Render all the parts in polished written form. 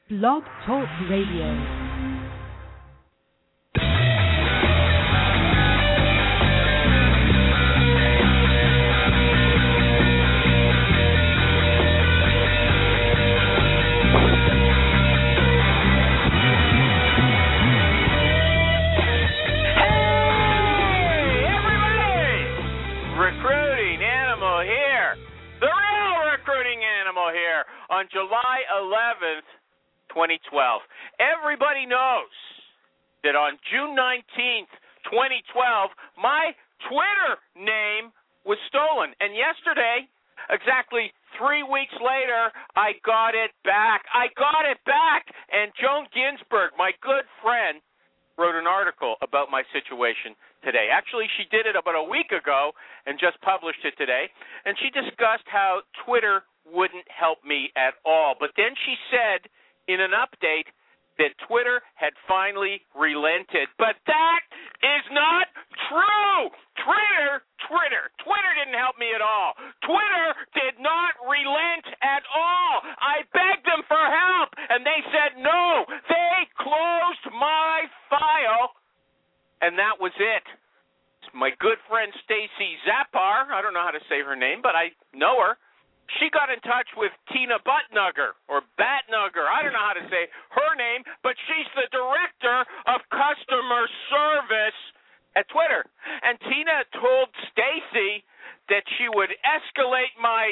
Blog Talk Radio. On July 11th, 2012. Everybody knows that on June 19th, 2012, my Twitter name was stolen. And yesterday, exactly 3 weeks later, I got it back. And Joan Ginsburg, my good friend, wrote an article about my situation today. Actually, she did it about a week ago and just published it today. And she discussed how Twitter wouldn't help me at all. But then she said in an update that Twitter had finally relented. But that is not true. Twitter didn't help me at all. Twitter did not relent at all. I begged them for help, and they said no. They closed my file, and that was it. My good friend Stacy Zappar, I don't know how to say her name, but I know her. She got in touch with Tina Buttnugger, or Batnugger. I don't know how to say her name, but she's the director of customer service at Twitter. And Tina told Stacy that she would escalate my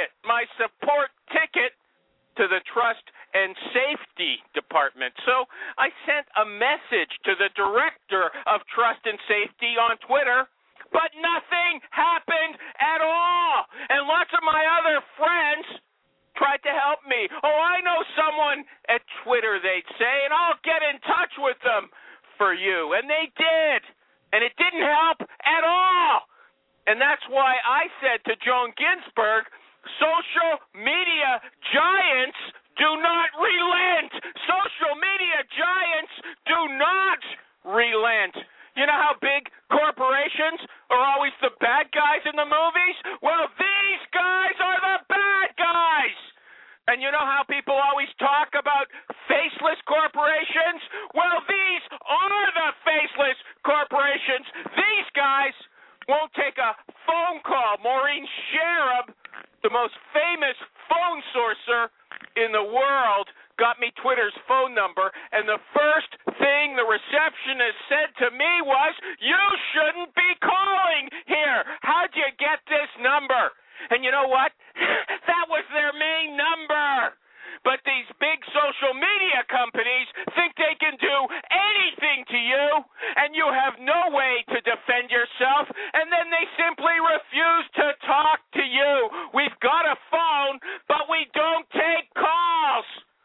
support ticket, to the Trust and Safety Department. So I sent a message to the director of Trust and Safety on Twitter, but nothing happened at all. And lots of my other friends tried to help me. Oh, I know someone at Twitter, they'd say, and I'll get in touch with them for you. And they did. And it didn't help at all. And that's why I said to Joan Ginsburg, social media giants do not relent. Social media giants do not relent. You know how big corporations are always the bad guys in the movies? Well, these guys are the bad guys. And you know how people always talk about faceless corporations? Well, these are the faceless corporations. These guys won't take a phone call. Maureen Sharab, the most famous phone sorcerer in the world, got me Twitter's phone number, and the first thing the receptionist said to me was, "You shouldn't be calling here. How'd you get this number?" And you know what? That was their main number. But these big social media companies think they can do anything to you, and you have no way to defend yourself, and then they simply refuse to talk to you. We've got a phone, but we don't take calls.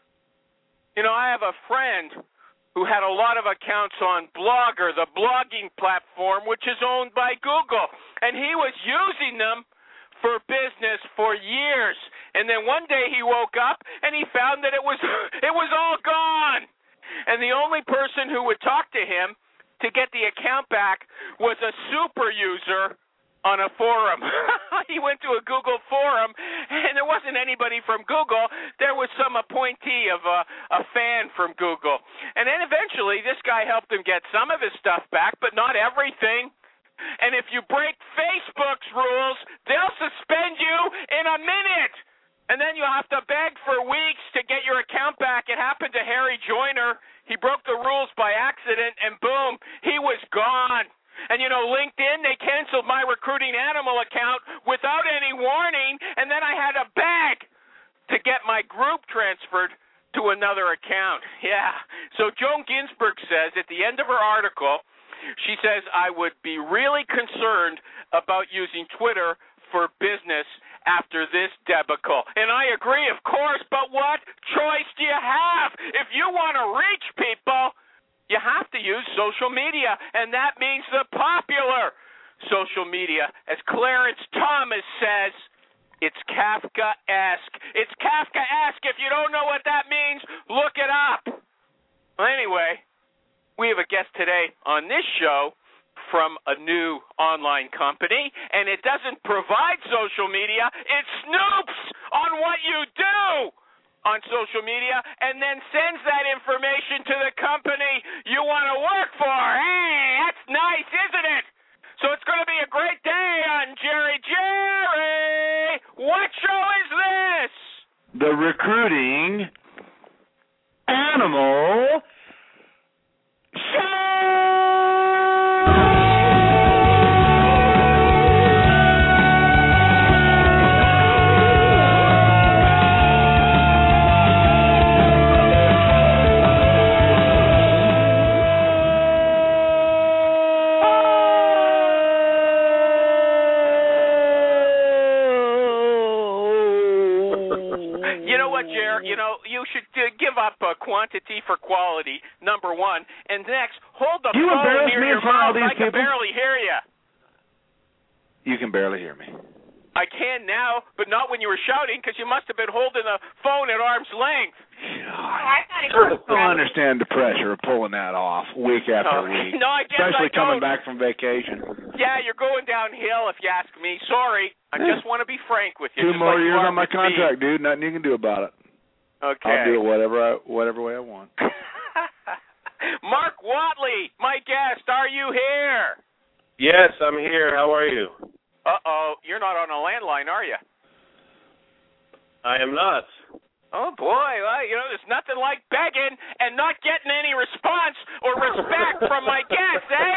You know, I have a friend who had a lot of accounts on Blogger, the blogging platform, which is owned by Google, and he was using them for business for years. And then one day he woke up and he found that it was all gone. And the only person who would talk to him to get the account back was a super user on a forum. He went to a Google forum, and there wasn't anybody from Google. There was some appointee of a fan from Google. And then eventually this guy helped him get some of his stuff back, but not everything. And if you break Facebook's rules, they'll suspend you in a minute. And then you'll have to beg for weeks to get your account back. It happened to Harry Joyner. He broke the rules by accident, and boom, he was gone. And, you know, LinkedIn, they canceled my Recruiting Animal account without any warning, and then I had to beg to get my group transferred to another account. Yeah. So Joan Ginsburg says at the end of her article, she says, I would be really concerned about using Twitter for business after this debacle. And I agree, of course, but what choice do you have? If you want to reach people, you have to use social media, and that means the popular social media. As Clarence Thomas says, it's Kafkaesque. It's Kafkaesque. If you don't know what that means, look it up. Well, anyway, we have a guest today on this show from a new online company, and it doesn't provide social media. It snoops on what you do. on social media and then sends that information to the company you want to work for. Hey, that's nice, isn't it? So it's going to be a great day on Jerry. What show is this? The Recruiting Animal Show! You should give up quantity for quality, number one. And next, hold the you phone near your mouth. I can people? barely hear you. You can barely hear me. I can now, but not when you were shouting, because you must have been holding the phone at arm's length. I don't understand the pressure of pulling that off week after week. No, I guess especially I coming don't. back from vacation. Yeah, you're going downhill, if you ask me. Sorry, I just want to be frank with you. 2 more like years on my with contract, me. dude. Nothing you can do about it. Okay. I'll do it whatever way I want. Mark Watley, my guest, are you here? Yes, I'm here. How are you? Uh-oh, you're not on a landline, are you? I am not. Oh, boy. Well, there's nothing like begging and not getting any response or respect from my guests, eh?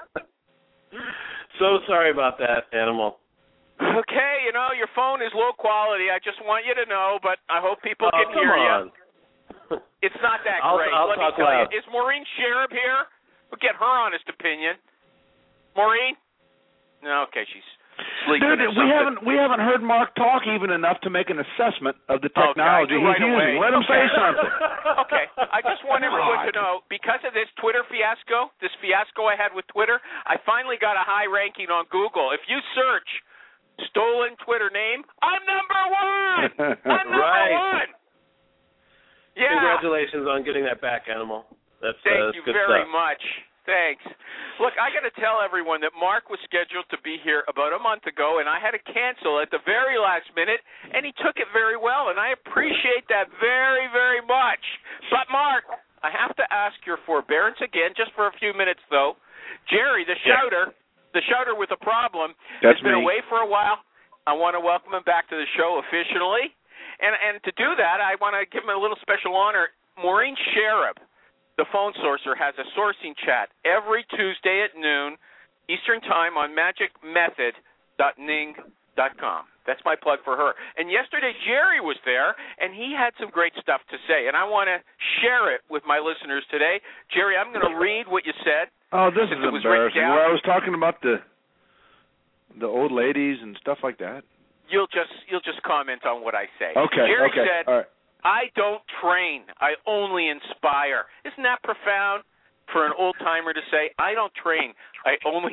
So sorry about that, Animal. Okay, your phone is low quality. I just want you to know, but I hope people can hear you. It's not that great. I'll Let me talk tell loud. you. Is Maureen Sharab here? We'll get her honest opinion. Maureen? No, okay, she's sleeping. Dude, we haven't heard Mark talk even enough to make an assessment of the technology he's using. Let him say something. Okay, I just want everyone to know, because of this Twitter fiasco, this fiasco I had with Twitter, I finally got a high ranking on Google. If you search stolen Twitter name, I'm number one. I'm number one. Yeah. Congratulations on getting that back, Animal. That's Thank you good very stuff. much. Thanks. Look, I got to tell everyone that Mark was scheduled to be here about a month ago, and I had to cancel at the very last minute, and he took it very well, and I appreciate that very, very much. But, Mark, I have to ask your forbearance again, just for a few minutes, though. Jerry, the shouter with a problem, has been away for a while. I want to welcome him back to the show officially. And to do that, I want to give him a little special honor. Maureen Sharab, the phone sourcer, has a sourcing chat every Tuesday at noon Eastern Time on magicmethod.ning.com. That's my plug for her. And yesterday, Jerry was there, and he had some great stuff to say, and I want to share it with my listeners today. Jerry, I'm going to read what you said. Oh, this is embarrassing. Where I was talking about the old ladies and stuff like that. You'll just comment on what I say. Okay. Jerry said, all right. I don't train. I only inspire. Isn't that profound for an old-timer to say, I don't train. I only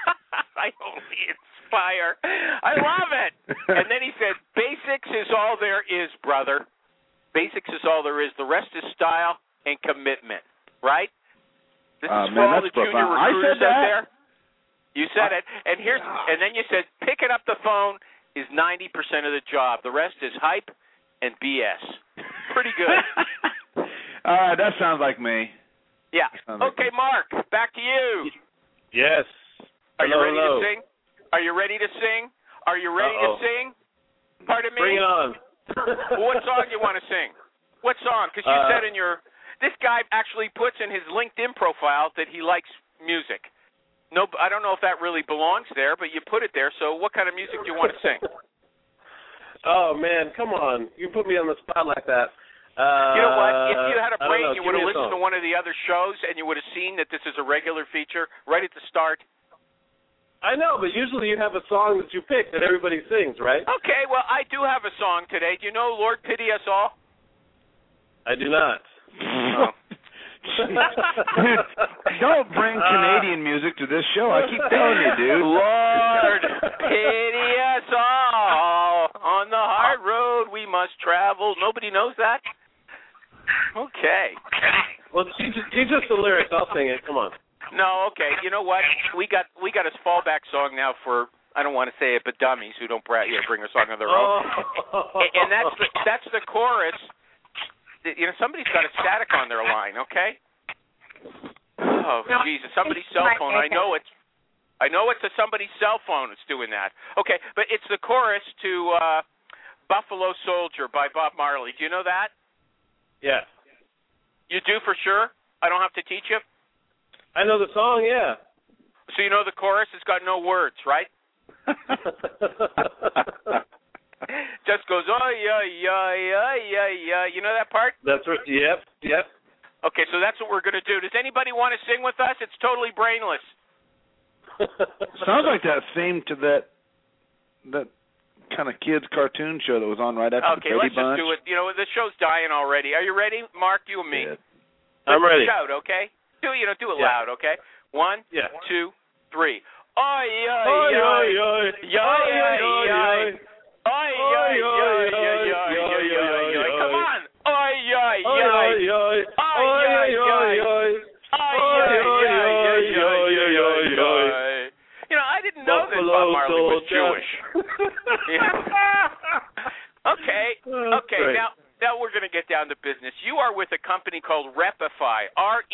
inspire. I love it. And then he said, basics is all there is, brother. Basics is all there is. The rest is style and commitment, right? This is for all the junior recruiters out there. You said it. And then you said, picking up the phone is 90% of the job. The rest is hype and BS. Pretty good. That sounds like me. Yeah. Okay, Mark, back to you. Yes. Are you ready to sing? Are you ready to sing? Are you ready to sing? Pardon me? Bring it on. What song do you want to sing? What song? Because you said in this guy actually puts in his LinkedIn profile that he likes music. No, I don't know if that really belongs there, but you put it there. So what kind of music do you want to sing? Oh, man, come on. You put me on the spot like that. You know what? If you had a brain, you would have listened to song. one of the other shows, and you would have seen that this is a regular feature right at the start. I know, but usually you have a song that you pick that everybody sings, right? Okay, well, I do have a song today. Do you know Lord Pity Us All? I do not. Oh. Dude, don't bring Canadian music to this show. I keep telling you, dude. Lord, pity us all. On the hard road we must travel. Nobody knows that? Okay. Well, teach us the lyrics. I'll sing it. Come on. No, okay. You know what? We got a fallback song now for, I don't want to say it, but dummies who don't bring a song of their own. And that's the chorus. somebody's got a static on their line. Okay. Oh, Jesus! Somebody's cell phone. I know it's somebody's cell phone that's doing that. Okay, but it's the chorus to Buffalo Soldier by Bob Marley. Do you know that? Yeah. You do for sure? I don't have to teach you? I know the song, yeah. So you know the chorus? It's got no words, right? Just goes, oh, yeah, yeah, yeah, yeah, yeah. You know that part? That's right. Yep. Okay, so that's what we're going to do. Does anybody want to sing with us? It's totally brainless. Sounds like that theme to that kind of kids cartoon show that was on right after the Brady Bunch. Okay, let's just do it. The show's dying already. Are you ready, Mark? You and me. Yeah. I'm ready. Shout, okay? Do it loud, okay? 1, 2, 3. Oi, oi, oi, oi, oi, oi, oi, come on! Oi, oi, oi, I didn't know that Bob Marley was Jewish. Okay. Now we're going to get down to business. You are with a company called Repify,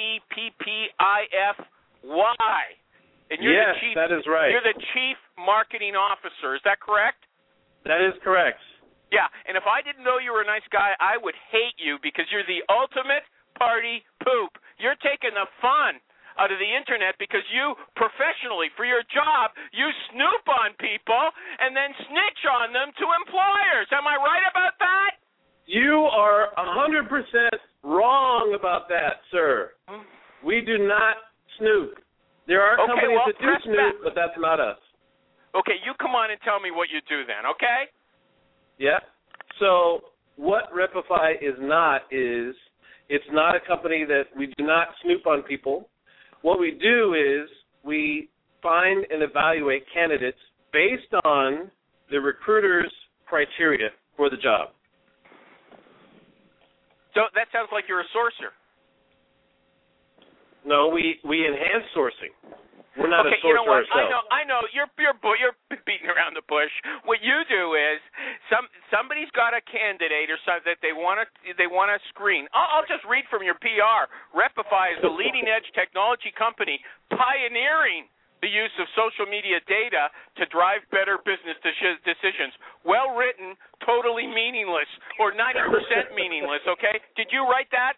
REPPIFY, and you're yes, the chief. That is right. You're the chief marketing officer. Is that correct? That is correct. Yeah, and if I didn't know you were a nice guy, I would hate you because you're the ultimate party poop. You're taking the fun out of the internet because you professionally, for your job, you snoop on people and then snitch on them to employers. Am I right about that? You are 100% wrong about that, sir. We do not snoop. There are companies that do snoop, but that's not us. Okay, you come on and tell me what you do then, okay? Yeah. So what Repify is it's not a company that we do not snoop on people. What we do is we find and evaluate candidates based on the recruiter's criteria for the job. So that sounds like you're a sourcer. No, we enhance sourcing. We're not a sourcer you know what? ourselves. I know. You're beating around the bush. What you do is somebody's got a candidate or something that they want to screen. I'll just read from your PR. Repify is the leading edge technology company pioneering the use of social media data to drive better business decisions. Well written, totally meaningless, or 90% meaningless. Okay, did you write that?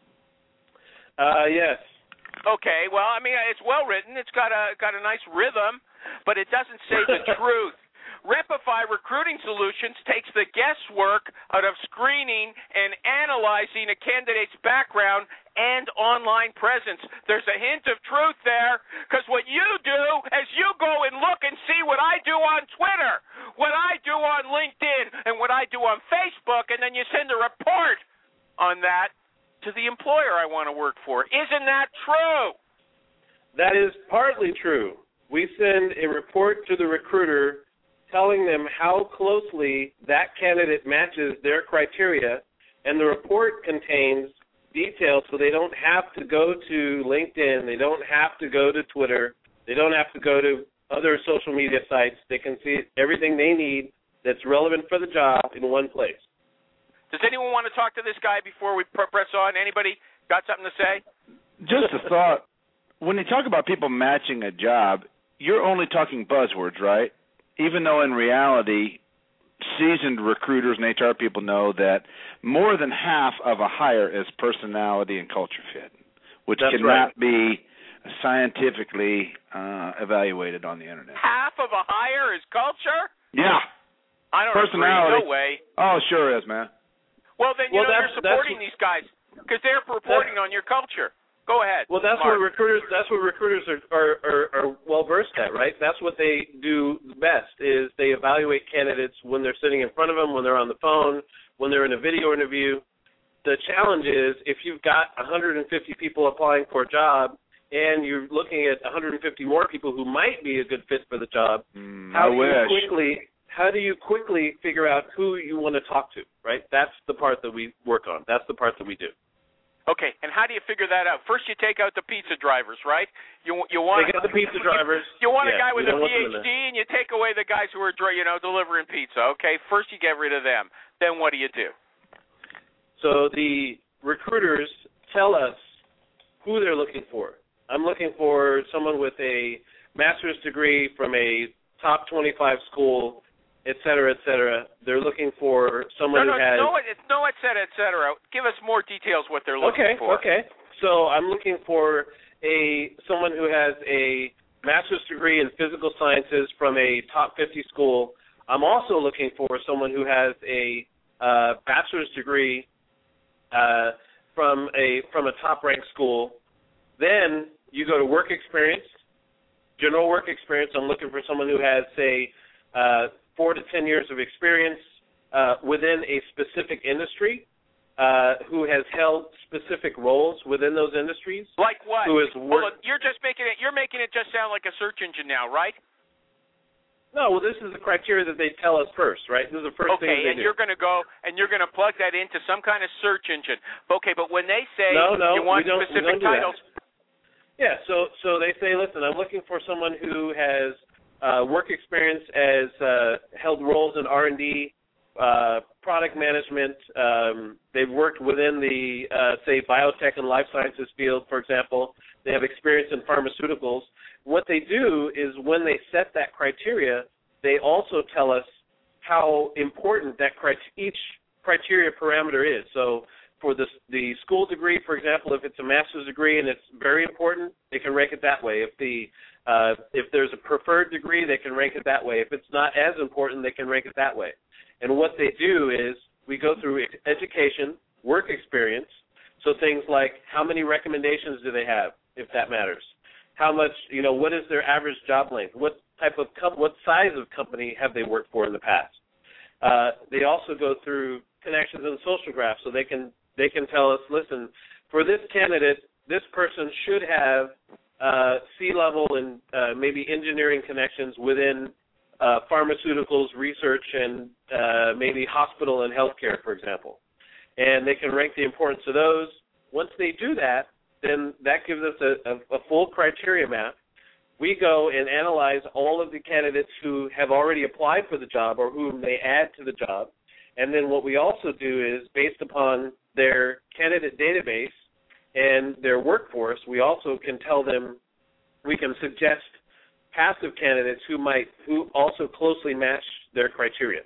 Yes. Okay, well, I mean, it's well written. It's got a nice rhythm, but it doesn't say the truth. Repify Recruiting Solutions takes the guesswork out of screening and analyzing a candidate's background and online presence. There's a hint of truth there, because what you do is you go and look and see what I do on Twitter, what I do on LinkedIn, and what I do on Facebook, and then you send a report on that to the employer I want to work for. Isn't that true? That is partly true. We send a report to the recruiter telling them how closely that candidate matches their criteria, and the report contains details so they don't have to go to LinkedIn, they don't have to go to Twitter, they don't have to go to other social media sites. They can see everything they need that's relevant for the job in one place. Does anyone want to talk to this guy before we press on? Anybody got something to say? Just a thought. When you talk about people matching a job, you're only talking buzzwords, right? Even though in reality, seasoned recruiters and HR people know that more than half of a hire is personality and culture fit, which cannot be scientifically evaluated on the internet. Half of a hire is culture? Yeah. I don't personality. agree. No way. Oh, sure is, man. Well, then you're supporting these guys because they're reporting on your culture. Go ahead. Well, that's Mark. what recruiters are well versed at, right? That's what they do best is they evaluate candidates when they're sitting in front of them, when they're on the phone, when they're in a video interview. The challenge is if you've got 150 people applying for a job and you're looking at 150 more people who might be a good fit for the job, how do you quickly figure out who you want to talk to, right? That's the part that we work on. That's the part that we do. Okay, and how do you figure that out? First, you take out the pizza drivers, right? You want take out the pizza drivers. You want a guy with a PhD, and you take away the guys who are delivering pizza. Okay, first you get rid of them. Then what do you do? So the recruiters tell us who they're looking for. I'm looking for someone with a master's degree from a top 25 school, et cetera, et cetera. They're looking for someone who has... No, et cetera, et cetera. Give us more details what they're looking for. Okay. So I'm looking for someone who has a master's degree in physical sciences from a top 50 school. I'm also looking for someone who has a bachelor's degree from a top-ranked school. Then you go to work experience, general work experience. I'm looking for someone who has, say, 4 to 10 years of experience within a specific industry, who has held specific roles within those industries. Like what? Who is you're making it just sound like a search engine now, right? No, well, this is the criteria that they tell us first, right? This is the first thing they do. Okay, and you're going to go and you're going to plug that into some kind of search engine. Okay, but when they say you want specific titles. Yeah, so they say, listen, I'm looking for someone who has work experience as held roles in R&D, product management. They've worked within the, say, biotech and life sciences field, for example. They have experience in pharmaceuticals. What they do is when they set that criteria, they also tell us how important that each criteria parameter is. So for the school degree, for example, if it's a master's degree and it's very important, they can rank it that way. If there's a preferred degree, they can rank it that way. If it's not as important, they can rank it that way. And what they do is we go through education, work experience, so things like how many recommendations do they have, if that matters. How much, what is their average job length? What size of company have they worked for in the past? They also go through connections and social graphs, so they can tell us, listen, for this candidate, this person should have C-level and maybe engineering connections within pharmaceuticals, research, and maybe hospital and healthcare, for example. And they can rank the importance of those. Once they do that, then that gives us a full criteria map. We go and analyze all of the candidates who have already applied for the job or whom they add to the job. And then what we also do is, based upon their candidate database and their workforce, we also can tell them, we can suggest passive candidates who also closely match their criteria.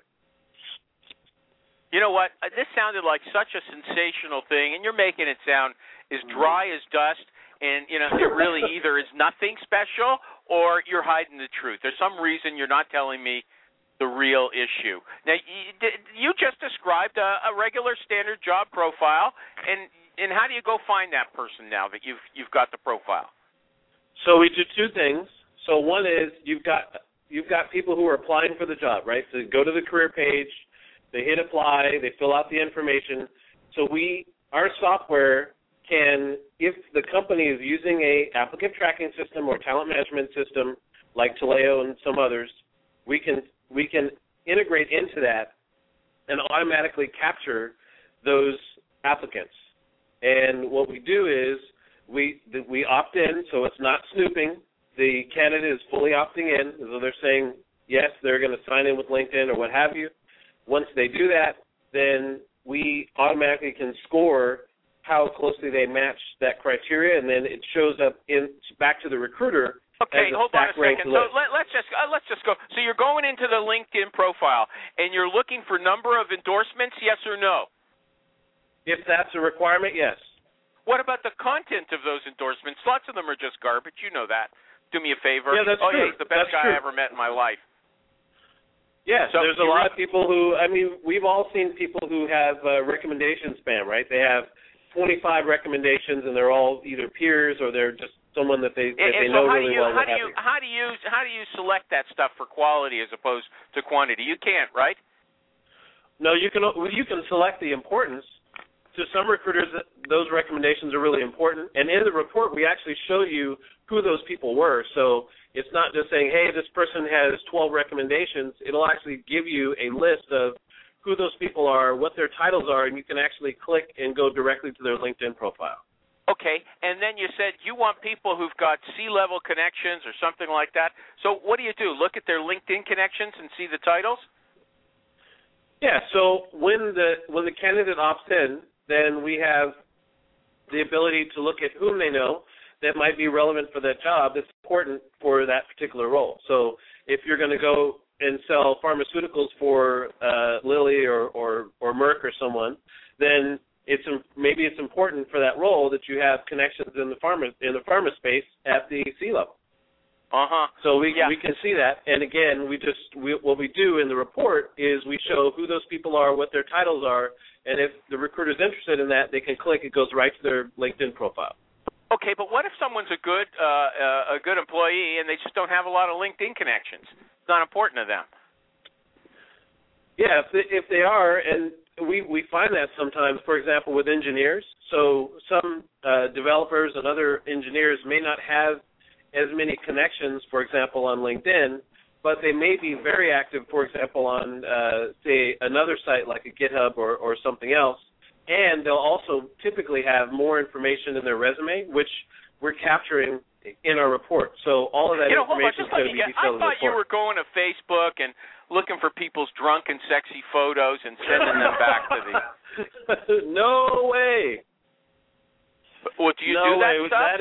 You know what? This sounded like such a sensational thing, and you're making it sound as dry as dust, and it really either is nothing special or you're hiding the truth. There's some reason you're not telling me the real issue. Now, you just described a regular standard job profile, and how do you go find that person now that you've got the profile? So we do two things. So one is you've got people who are applying for the job, right? So go to the career page, they hit apply, they fill out the information. So our software can, if the company is using a applicant tracking system or talent management system like Taleo and some others, we can integrate into that and automatically capture those applicants. And what we do is we opt in, so it's not snooping. The candidate is fully opting in, so they're saying yes, they're going to sign in with LinkedIn or what have you. Once they do that, then we automatically can score how closely they match that criteria, and then it shows up back to the recruiter. Okay, hold on a second. So let's just go. So you're going into the LinkedIn profile, and you're looking for number of endorsements, yes or no? If that's a requirement, yes. What about the content of those endorsements? Lots of them are just garbage. You know that. Do me a favor. Yeah, that's true. Yeah, he's the best guy I ever met in my life. Yeah, so there's a lot of people who, we've all seen people who have recommendation spam, right? They have 25 recommendations, and they're all either peers or they're just someone that they know really well. How do you select that stuff for quality as opposed to quantity? You can't, right? No, you can select the importance. To some recruiters, those recommendations are really important. And in the report, we actually show you who those people were. So it's not just saying, hey, this person has 12 recommendations. It'll actually give you a list of who those people are, what their titles are, and you can actually click and go directly to their LinkedIn profile. Okay, and then you said you want people who've got C-level connections or something like that. So what do? Look at their LinkedIn connections and see the titles? Yeah, so when the candidate opts in, then we have the ability to look at whom they know that might be relevant for that job that's important for that particular role. So if you're going to go and sell pharmaceuticals for Lilly or Merck or someone, then maybe it's important for that role that you have connections in the pharma space at the C-level. So we can see that, and again, what we do in the report is we show who those people are, what their titles are, and if the recruiter's interested in that, they can click. It goes right to their LinkedIn profile. Okay, but what if someone's a good employee and they just don't have a lot of LinkedIn connections? It's not important to them. Yeah, if they are, and we find that sometimes, for example, with engineers. So some developers and other engineers may not have as many connections, for example, on LinkedIn, but they may be very active, for example, on, say, another site like a GitHub or something else, and they'll also typically have more information in their resume, which we're capturing in our report. So all of that information is going to be detailed in the report. I thought you were going to Facebook and looking for people's drunk and sexy photos and sending them back to the... No way. Well, do you do that stuff?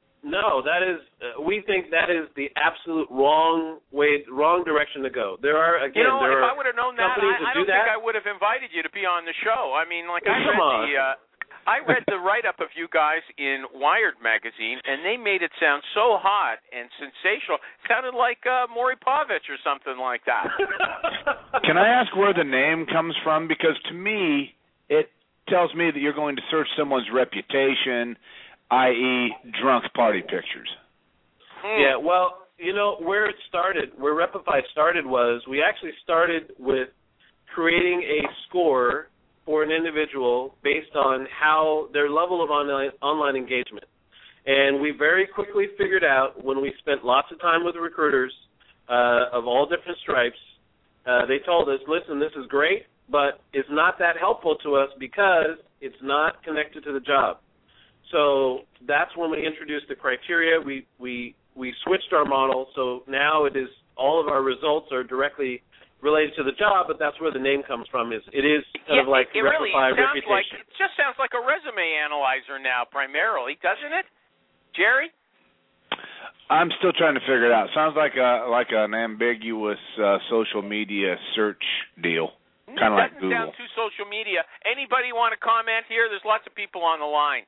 We think that is the absolute wrong direction to go. There are, again, if I would have known that, I don't think I would have invited you to be on the show. I mean, like, I read the write-up of you guys in Wired magazine, and they made it sound so hot and sensational. It sounded like Maury Povich or something like that. Can I ask where the name comes from? Because to me, it tells me that you're going to search someone's reputation, i.e. drunk party pictures. Yeah, well, where it started, where Repify started was we actually started with creating a score for an individual based on how their level of online engagement. And we very quickly figured out, when we spent lots of time with recruiters of all different stripes, they told us, listen, this is great, but it's not that helpful to us because it's not connected to the job. So that's when we introduced the criteria. We switched our model, so now it is all of our results are directly related to the job, but that's where the name comes from. It is kind of like Repify reputation. It just sounds like a resume analyzer now, primarily, doesn't it, Jerry? I'm still trying to figure it out. Sounds like an ambiguous social media search deal, kind of like Google. Down to social media. Anybody want to comment here? There's lots of people on the line.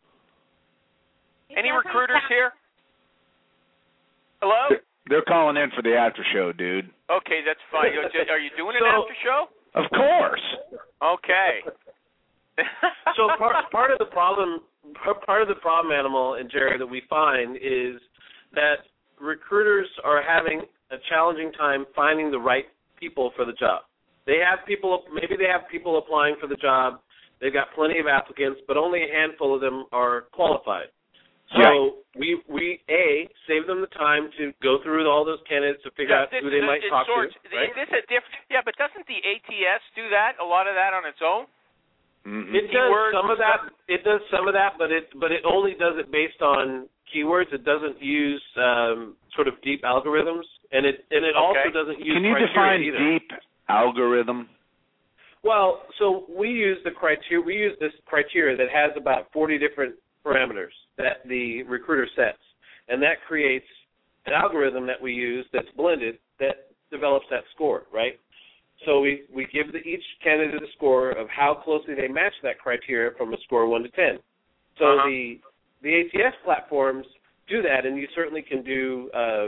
Any recruiters here? Hello? They're calling in for the after show, dude. Okay, that's fine. Are you doing an after show? Of course. Okay. So part of the problem, Animal and Jerry, that we find is that recruiters are having a challenging time finding the right people for the job. Maybe they have people applying for the job. They've got plenty of applicants, but only a handful of them are qualified. So we save them the time to go through all those candidates to figure out who they might talk to. Right? But doesn't the ATS do that? A lot of that on its own. Mm-hmm. It does some of that. It does some of that, but it only does it based on keywords. It doesn't use sort of deep algorithms, and it also doesn't use. Can you define deep algorithm? Well, so we use the criteria. We use this criteria that has about 40 different parameters that the recruiter sets, and that creates an algorithm that we use that's blended that develops that score, right? So we give each candidate a score of how closely they match that criteria from a score of 1 to 10. So the ATS platforms do that, and you certainly can do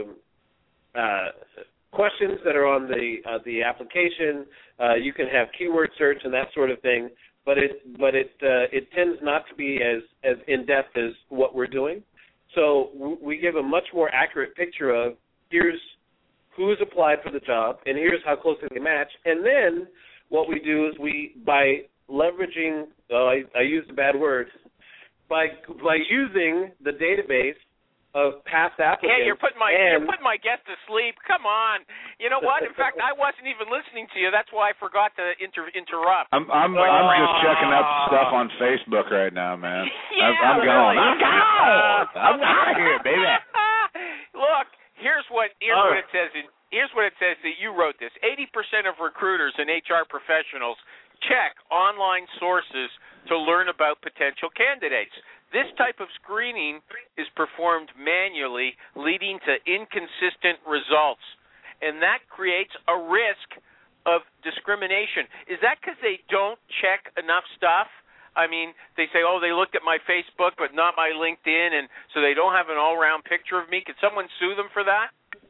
questions that are on the application. You can have keyword search and that sort of thing. But it tends not to be as in-depth as what we're doing. So we give a much more accurate picture of here's who's applied for the job, and here's how closely they match. And then what we do is by leveraging, I used a bad word, by using the database of past applicants. Yeah, you're putting my guest to sleep. Come on. You know what? In fact, I wasn't even listening to you. That's why I forgot to interrupt. I'm just checking up stuff on Facebook right now, man. Yeah, I'm going. I'm out of here, baby. Look, here's what it says. Here's what it says that you wrote this. 80% of recruiters and HR professionals check online sources to learn about potential candidates. This type of screening is performed manually, leading to inconsistent results, and that creates a risk of discrimination. Is that because they don't check enough stuff? I mean, they say, oh, they looked at my Facebook but not my LinkedIn, and so they don't have an all-round picture of me. Could someone sue them for that?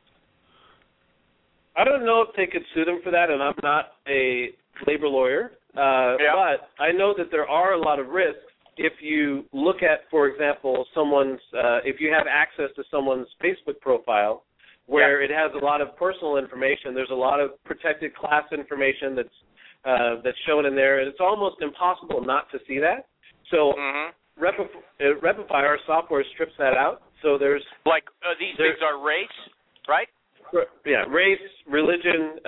I don't know if they could sue them for that, and I'm not a labor lawyer. But I know that there are a lot of risks if you look at, for example, someone's if you have access to someone's Facebook profile where it has a lot of personal information. There's a lot of protected class information that's shown in there, and it's almost impossible not to see that. So Repify, our software, strips that out. So there's these things are race, right? Yeah, race, religion,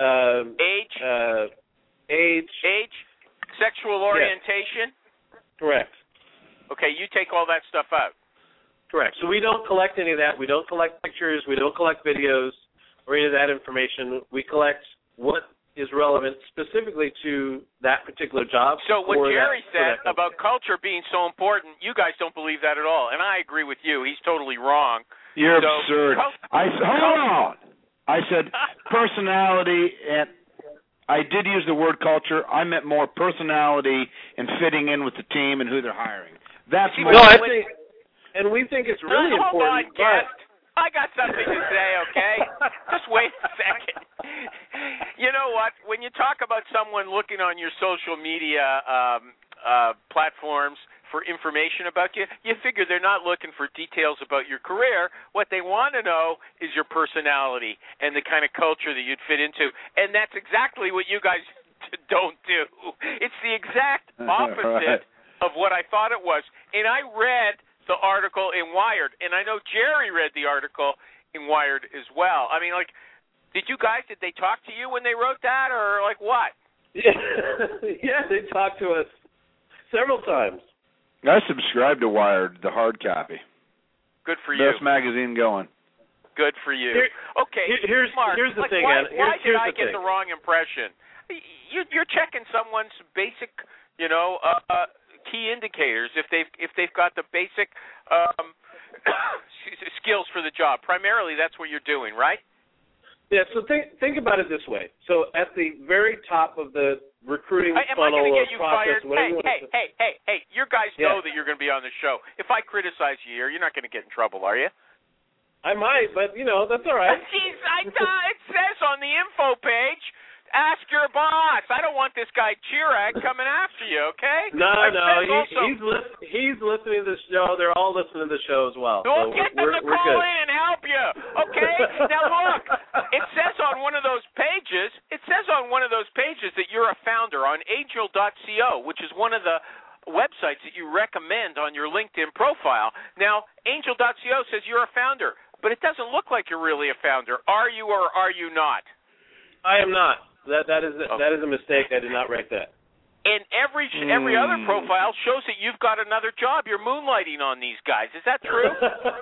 age, sexual orientation. Correct. Okay, you take all that stuff out. Correct. So we don't collect any of that. We don't collect pictures. We don't collect videos or any of that information. We collect what is relevant specifically to that particular job. So what Jerry said about culture being so important, you guys don't believe that at all, and I agree with you. He's totally wrong. You're absurd. Hold on. I said personality, and I did use the word culture. I meant more personality and fitting in with the team and who they're hiring. That's more. No, I think, and we think it's really important. Hold on, guest. I got something to say, okay? Just wait a second. You know what? When you talk about someone looking on your social media platforms for information about you, you figure they're not looking for details about your career. What they want to know is your personality and the kind of culture that you'd fit into. And that's exactly what you guys don't do. It's the exact opposite of what I thought it was. And I read the article in Wired, and I know Jerry read the article in Wired as well. I mean, did they talk to you when they wrote that, or what? Yeah, they talked to us several times. I subscribe to Wired, the hard copy. Good for you. Best magazine going. Good for you. Okay, Mark, here's the thing. Why did I get the wrong impression? You're checking someone's basic, key indicators if they've got the basic skills for the job. Primarily, that's what you're doing, right? Yeah. So think about it this way. So at the very top of the recruiting funnel or process, Hey! Your guys know that you're going to be on the show. If I criticize you here, you're not going to get in trouble, are you? I might, but that's all right. Jeez, it says on the info page. Ask your boss. I don't want this guy Chirag coming after you, okay? No. He's listening to the show. They're all listening to the show as well. We'll get them to call in and help you, okay? Now, look, it says on one of those pages that you're a founder on Angel.co, which is one of the websites that you recommend on your LinkedIn profile. Now, Angel.co says you're a founder, but it doesn't look like you're really a founder. Are you or are you not? I am not. That is a mistake. I did not write that. And every other profile shows that you've got another job. You're moonlighting on these guys. Is that true?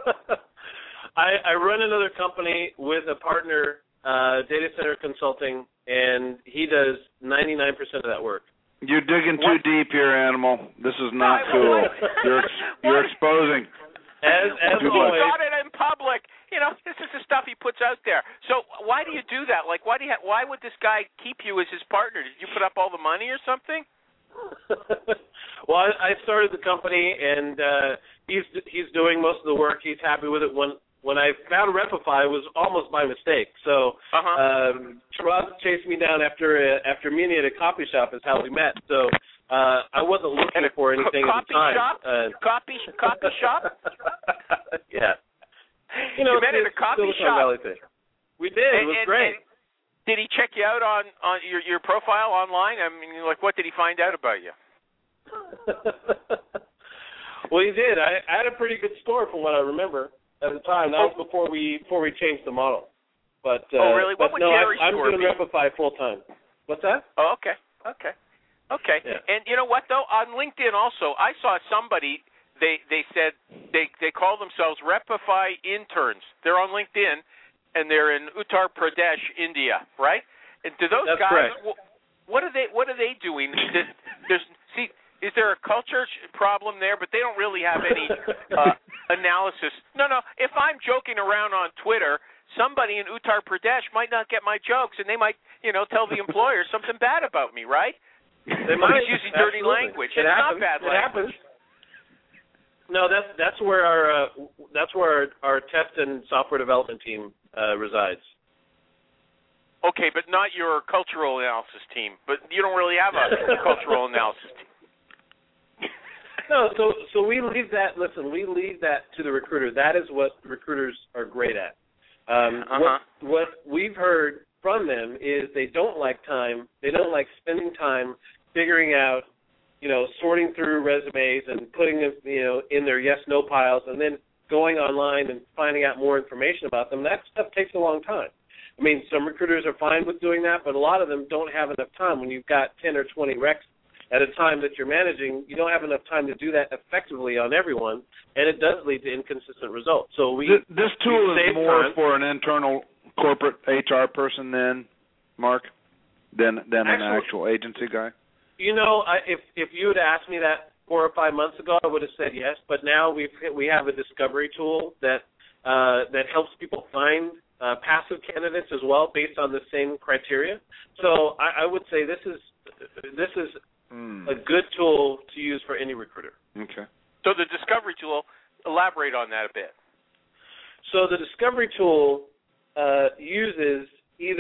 I run another company with a partner, Data Center Consulting, and he does 99% of that work. You're digging too deep here, Animal. This is not cool. You're exposing. As always. Got it in public. This is the stuff he puts out there. So why do you do that? Why would this guy keep you as his partner? Did you put up all the money or something? Well, I started the company, and he's doing most of the work. He's happy with it. When I found Repify, it was almost by mistake. So Rob chased me down after meeting at a coffee shop is how we met. So I wasn't looking for anything at the time. Coffee shop? Yeah. You met at a coffee shop. We did. It was great. Did he check you out on your profile online? I mean, what did he find out about you? Well, he did. I had a pretty good score from what I remember at the time. That was before we changed the model. But really? What would Jerry's I'm score doing be? Repify full time. What's that? Oh, okay. Yeah. And you know what though? On LinkedIn also, I saw somebody. They said they call themselves Repify interns. They're on LinkedIn, and they're in Uttar Pradesh, India, right? And do those That's guys? correct. What are they doing? Is there a culture problem there? But they don't really have any analysis. No. If I'm joking around on Twitter, somebody in Uttar Pradesh might not get my jokes, and they might, tell the employer something bad about me, right? They might. He's using dirty language. It's not bad language. Happens. No, that's where our test and software development team resides. Okay, but not your cultural analysis team. But you don't really have a cultural analysis team. No, so we leave that. Listen, we leave that to the recruiter. That is what recruiters are great at. What we've heard from them is they don't like time. They don't like spending time figuring out, sorting through resumes and putting them, in their yes/no piles, and then going online and finding out more information about them. That stuff takes a long time. I mean, some recruiters are fine with doing that, but a lot of them don't have enough time. When you've got 10 or 20 recs at a time that you're managing, you don't have enough time to do that effectively on everyone, and it does lead to inconsistent results. So this tool is more for an internal corporate HR person then, Mark, than an actual agency guy? If you had asked me that 4 or 5 months ago, I would have said yes. But now we have a discovery tool that helps people find passive candidates as well, based on the same criteria. So I would say this is a good tool to use for any recruiter. Okay. So the discovery tool, elaborate on that a bit. So the discovery tool uses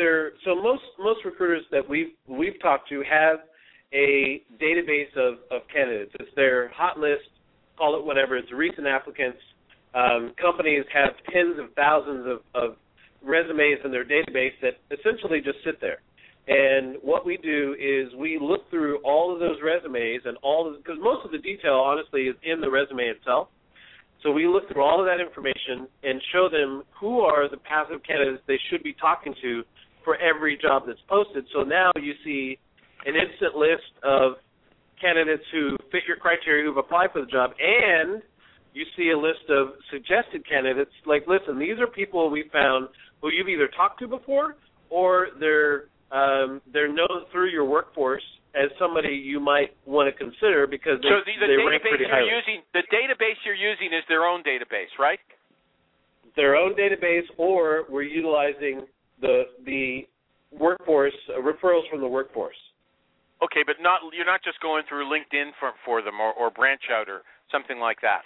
most recruiters that we've talked to have a database of candidates. It's their hot list, call it whatever. It's recent applicants. Companies have tens of thousands of resumes in their database that essentially just sit there. And what we do is we look through all of those resumes and because most of the detail, honestly, is in the resume itself. So we look through all of that information and show them who are the passive candidates they should be talking to for every job that's posted. So now you see an instant list of candidates who fit your criteria, who've applied for the job, and you see a list of suggested candidates. Like, listen, these are people we found who you've either talked to before, or they're known through your workforce as somebody you might want to consider because they rank pretty highly. The database you're using is their own database, right? Their own database, or we're utilizing the workforce, referrals from the workforce. Okay, but you're not just going through LinkedIn for them or branch out or something like that.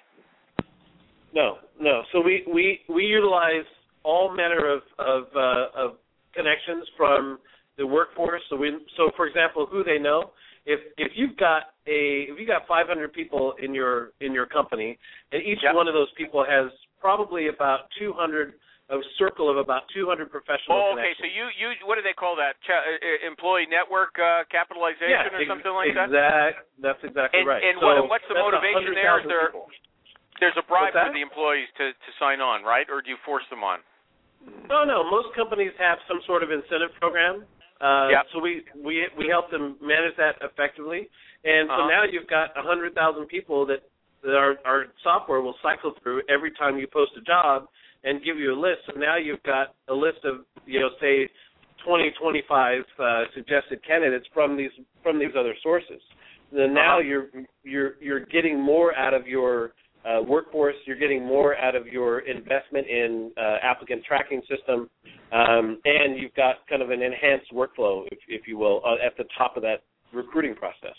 No. So we utilize all manner of connections from the workforce. So for example, who they know. If you've got 500 people in your company, and each one of those people has probably about 200. A circle of about 200 professional connections. So you what do they call that? Employee network capitalization or something like that? That's exactly right. And what's the motivation there? There's a bribe for the employees to sign on, right? Or do you force them on? No. Most companies have some sort of incentive program. So we help them manage that effectively. And so now you've got 100,000 people that our software will cycle through every time you post a job and give you a list. So now you've got a list of, say 20, 25 suggested candidates from these other sources. And then now you're getting more out of your workforce. You're getting more out of your investment in applicant tracking system, and you've got kind of an enhanced workflow, if you will, at the top of that recruiting process.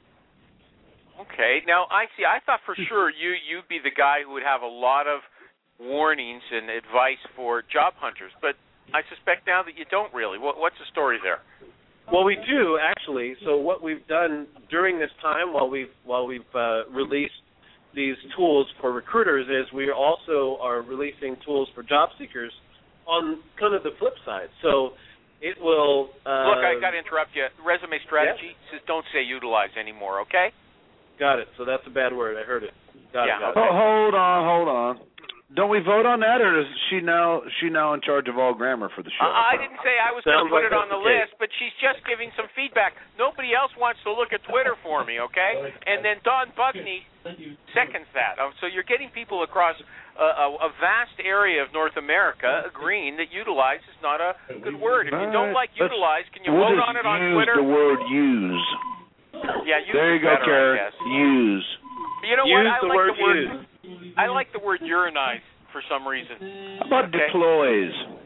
Okay. Now I see. I thought for sure you'd be the guy who would have a lot of warnings and advice for job hunters, but I suspect now that you don't really. What's the story there? Well, we do actually. So what we've done during this time, while we've released these tools for recruiters, is we also are releasing tools for job seekers on kind of the flip side. So it will. Look, I got to interrupt you. Resume strategy says don't say utilize anymore. Okay. Got it. So that's a bad word. I heard it. Got it. Hold on. Don't we vote on that, or is she now in charge of all grammar for the show? I didn't say I was going to put it on the okay. list, but she's just giving some feedback. Nobody else wants to look at Twitter for me, okay? And then Don Buckney seconds that. So you're getting people across a vast area of North America agreeing that utilize is not a good word. If you don't like utilize, can you vote on it on Twitter? Use the word use. Yeah, use there you go, better, Karen. Use. But you know use what? the word use. I like the word urinize for some reason. How about deploys?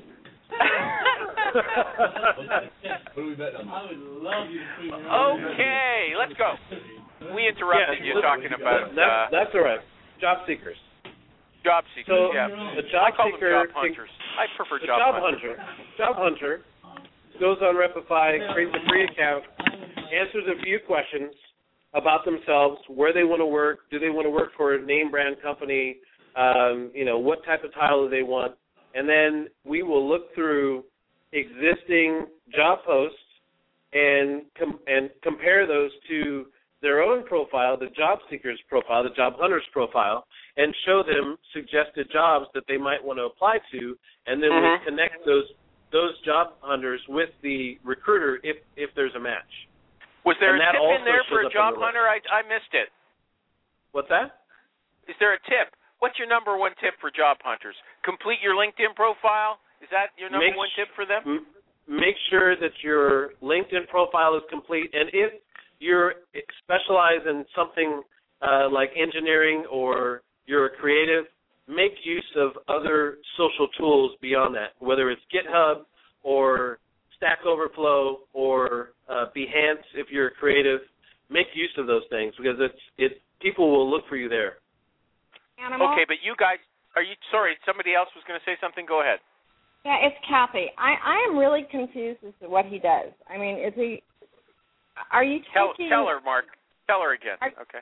Okay, let's go. We interrupted you talking about that's all right. Job seekers. Job seekers. So yeah. a job I call seeker. them job hunters. I prefer The job hunters. Job hunter goes on Repify, creates a free account, answers a few questions about themselves, where they want to work, do they want to work for a name brand company, what type of title do they want, and then we will look through existing job posts and compare those to their own profile, the job seeker's profile, the job hunter's profile, and show them suggested jobs that they might want to apply to, and then we connect those job hunters with the recruiter if there's a match. Was there And a that tip also in there for shows a up job in the list. hunter? I missed it. What's that? Is there a tip? What's your number one tip for job hunters? Complete your LinkedIn profile? Is that your number one tip for them? Make sure that your LinkedIn profile is complete, and if you're specialized in something like engineering or you're a creative, make use of other social tools beyond that, whether it's GitHub or Stack Overflow or Behance if you're creative. Make use of those things because people will look for you there. Animal? Okay, but you guys, sorry, somebody else was going to say something? Go ahead. Yeah, it's Kathy. I am really confused as to what he does. I mean, are you taking... Tell her, Mark. Tell her again. Okay.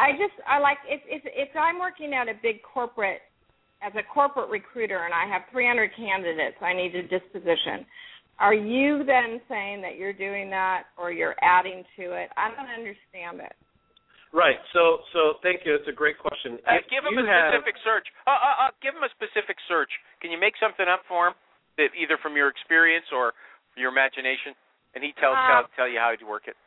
If I'm working at a big corporate, as a corporate recruiter, and I have 300 candidates I need to disposition, are you then saying that you're doing that or you're adding to it? I don't understand it. Right. So thank you. It's a great question. Give him a specific search. Give him a specific search. Can you make something up for him, that either from your experience or your imagination, and he tell you how to work it?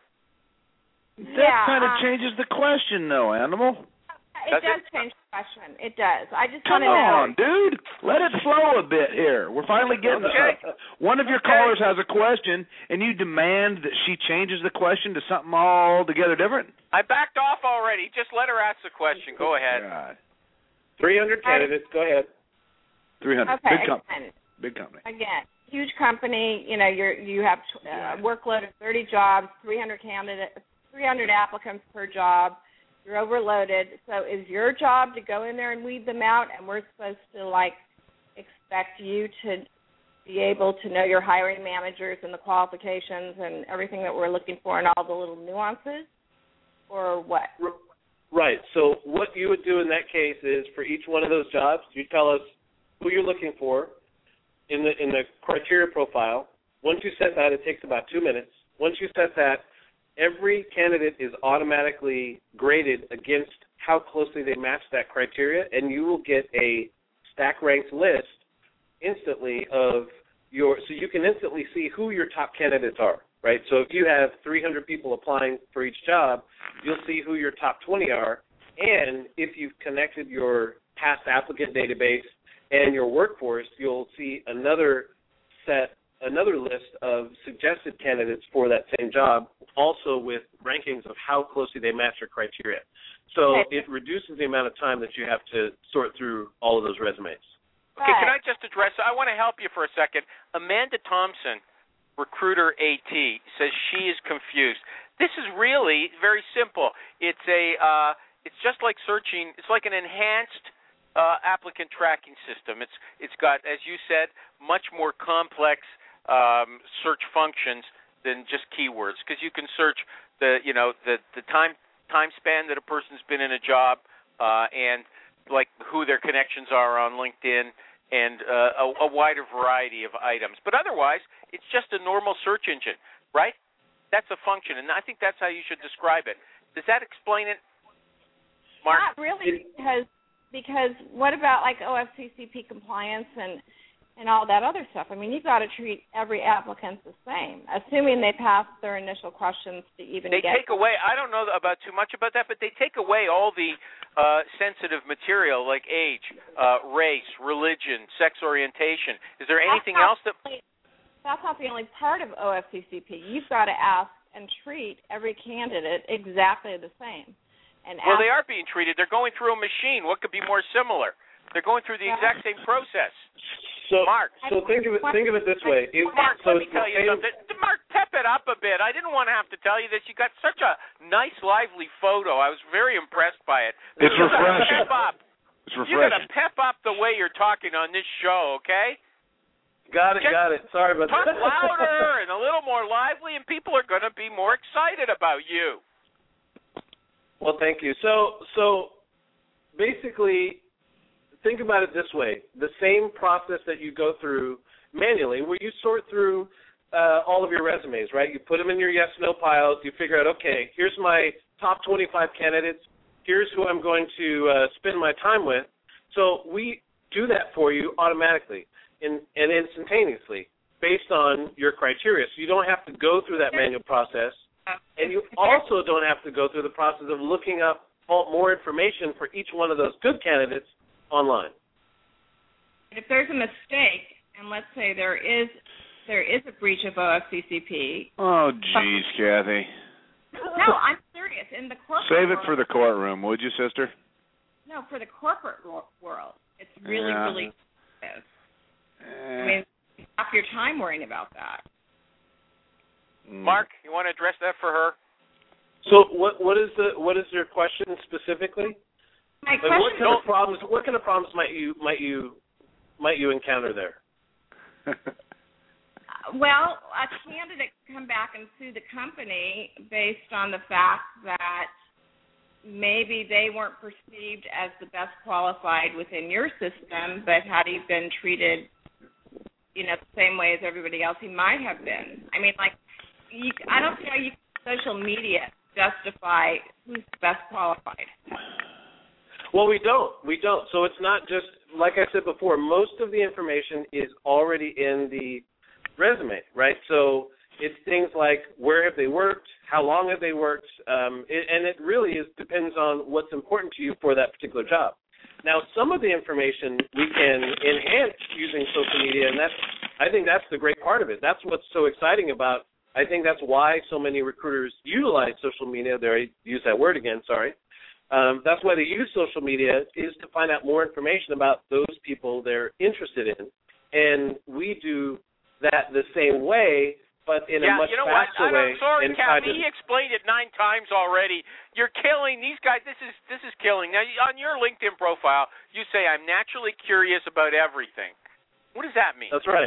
That kind of changes the question, though, Animal. It does change the question. It does. I just Come want to know. on, dude. Let it flow a bit here. We're finally getting something. One of your callers has a question, and you demand that she changes the question to something altogether different? I backed off already. Just let her ask the question. Go ahead. God. 300 candidates. Go ahead. 300. Okay, Big company. Again, huge company. You know, you have a workload of 30 jobs, 300 candidates, 300 applicants per job. You're overloaded. So is your job to go in there and weed them out, and we're supposed to, expect you to be able to know your hiring managers and the qualifications and everything that we're looking for and all the little nuances, or what? Right. So what you would do in that case is for each one of those jobs, you tell us who you're looking for in the criteria profile. Once you set that, it takes about 2 minutes. Once you set that, every candidate is automatically graded against how closely they match that criteria, and you will get a stack-ranked list instantly so you can instantly see who your top candidates are, right? So if you have 300 people applying for each job, you'll see who your top 20 are, and if you've connected your past applicant database and your workforce, you'll see another list of suggested candidates for that same job, also with rankings of how closely they match your criteria. So it reduces the amount of time that you have to sort through all of those resumes. Okay, can I just address, I want to help you for a second. Amanda Thompson, Recruiter AT, says she is confused. This is really very simple. It's just like searching, it's like an enhanced applicant tracking system. It's got, as you said, much more complex search functions than just keywords, because you can search the time span that a person's been in a job and like who their connections are on LinkedIn and a wider variety of items. But otherwise, it's just a normal search engine, right? That's a function, and I think that's how you should describe it. Does that explain it, Mark? Not really, because because what about like OFCCP compliance and all that other stuff? I mean, you've got to treat every applicant the same, assuming they pass their initial questions to even They take away, I don't know about too much about that, but they take away all the sensitive material like age, race, religion, sex orientation. Is there anything else that... That's not the only part of OFCCP. You've got to ask and treat every candidate exactly the same. Well, they are being treated. They're going through a machine. What could be more similar? They're going through the exact same process. So, Mark. So think of it this way. Mark, let me tell you something. Mark, pep it up a bit. I didn't want to have to tell you this. You got such a nice, lively photo. I was very impressed by it. It's refreshing. Pep up. It's refreshing. You got to pep up the way you're talking on this show, okay? Got it. Sorry about that. Talk that. louder and a little more lively, and people are going to be more excited about you. Well, thank you. So basically, think about it this way. The same process that you go through manually, where you sort through all of your resumes, right? You put them in your yes-no piles. You figure out, okay, here's my top 25 candidates. Here's who I'm going to spend my time with. So we do that for you automatically and instantaneously based on your criteria. So you don't have to go through that manual process. And you also don't have to go through the process of looking up more information for each one of those good candidates online. If there's a mistake, and let's say there is a breach of OFCCP. Oh, geez, Kathy. No, I'm serious. In the corporate Save it world, for the courtroom, would you, sister? No, for the corporate world, it's really expensive. I mean, stop your time worrying about that. Mark, you want to address that for her? So what is your question specifically? My question what kind of problems might you encounter there? Well, a candidate can come back and sue the company based on the fact that maybe they weren't perceived as the best qualified within your system, but had he been treated, the same way as everybody else he might have been. I mean, I don't see how you can social media justify who's best qualified. Well, we don't. So it's not just, like I said before, most of the information is already in the resume, right? So it's things like where have they worked, how long have they worked, and it really depends on what's important to you for that particular job. Now, some of the information we can enhance using social media, and I think that's the great part of it. That's what's so exciting about. I think that's why so many recruiters utilize social media. There, I use that word again, sorry. That's why they use social media, is to find out more information about those people they're interested in. And we do that the same way, but in a much faster way. I'm sorry, Kathy. He explained it 9 times already. You're killing these guys. This is killing. Now, on your LinkedIn profile, you say, I'm naturally curious about everything. What does that mean? That's right.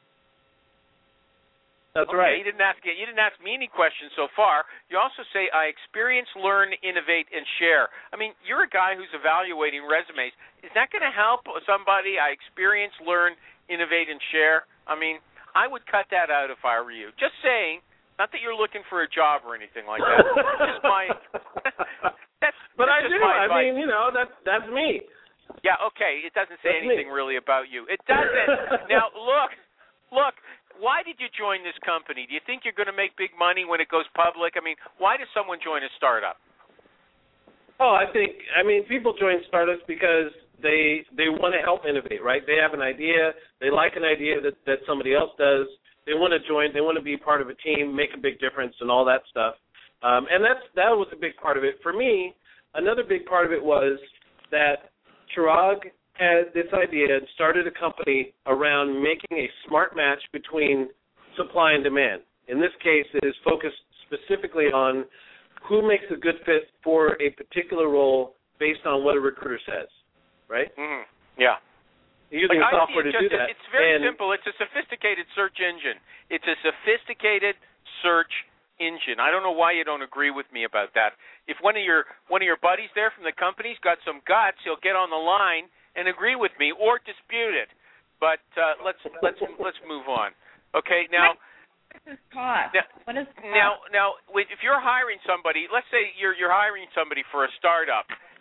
That's right. You didn't ask me any questions so far. You also say, I experience, learn, innovate, and share. I mean, you're a guy who's evaluating resumes. Is that going to help somebody? I experience, learn, innovate, and share. I mean, I would cut that out if I were you. Just saying, not that you're looking for a job or anything like that. Just my. But I do. I mean, that's me. Yeah. Okay. It doesn't say anything really about you. It doesn't. Now look. Why did you join this company? Do you think you're going to make big money when it goes public? I mean, why does someone join a startup? Oh, I mean, people join startups because they want to help innovate, right? They have an idea. They like an idea that somebody else does. They want to join. They want to be part of a team, make a big difference, and all that stuff. And that was a big part of it. For me, another big part of it was that Chirag had this idea and started a company around making a smart match between supply and demand. In this case, it is focused specifically on who makes a good fit for a particular role based on what a recruiter says, right? Mm-hmm. Yeah. Using software to do that. It's very simple. It's a sophisticated search engine. It's a sophisticated search engine. I don't know why you don't agree with me about that. If one of your buddies there from the company's got some guts, he'll get on the line and agree with me or dispute it. But let's move on. Okay, now. What is cost? What is cost? Now, if you're hiring somebody, let's say you're hiring somebody for a startup,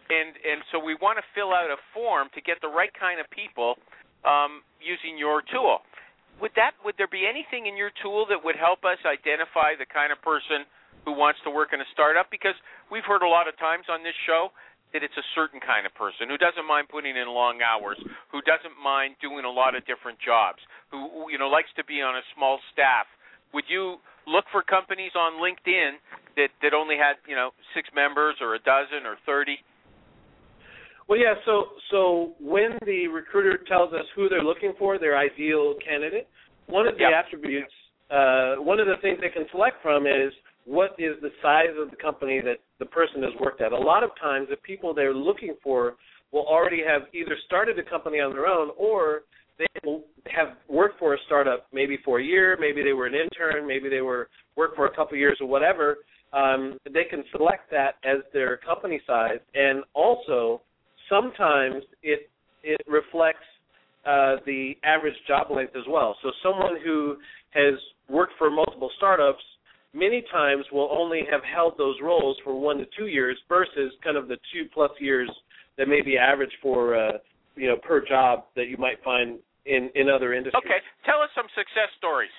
And so we want to fill out a form to get the right kind of people using your tool. Would there be anything in your tool that would help us identify the kind of person who wants to work in a startup? Because we've heard a lot of times on this show that it's a certain kind of person who doesn't mind putting in long hours, who doesn't mind doing a lot of different jobs, who likes to be on a small staff. Would you look for companies on LinkedIn that only had 6 members or a dozen or 30? Well, yeah, so when the recruiter tells us who they're looking for, their ideal candidate, one of the attributes, one of the things they can select from is what is the size of the company that the person has worked at. A lot of times the people they're looking for will already have either started a company on their own or they will have worked for a startup maybe for a year, maybe they were an intern, maybe they worked for a couple of years or whatever. They can select that as their company size, and also sometimes it reflects the average job length as well. So someone who has worked for multiple startups many times will only have held those roles for 1 to 2 years versus kind of the 2+ years that may be average for per job that you might find in other industries. Okay, tell us some success stories.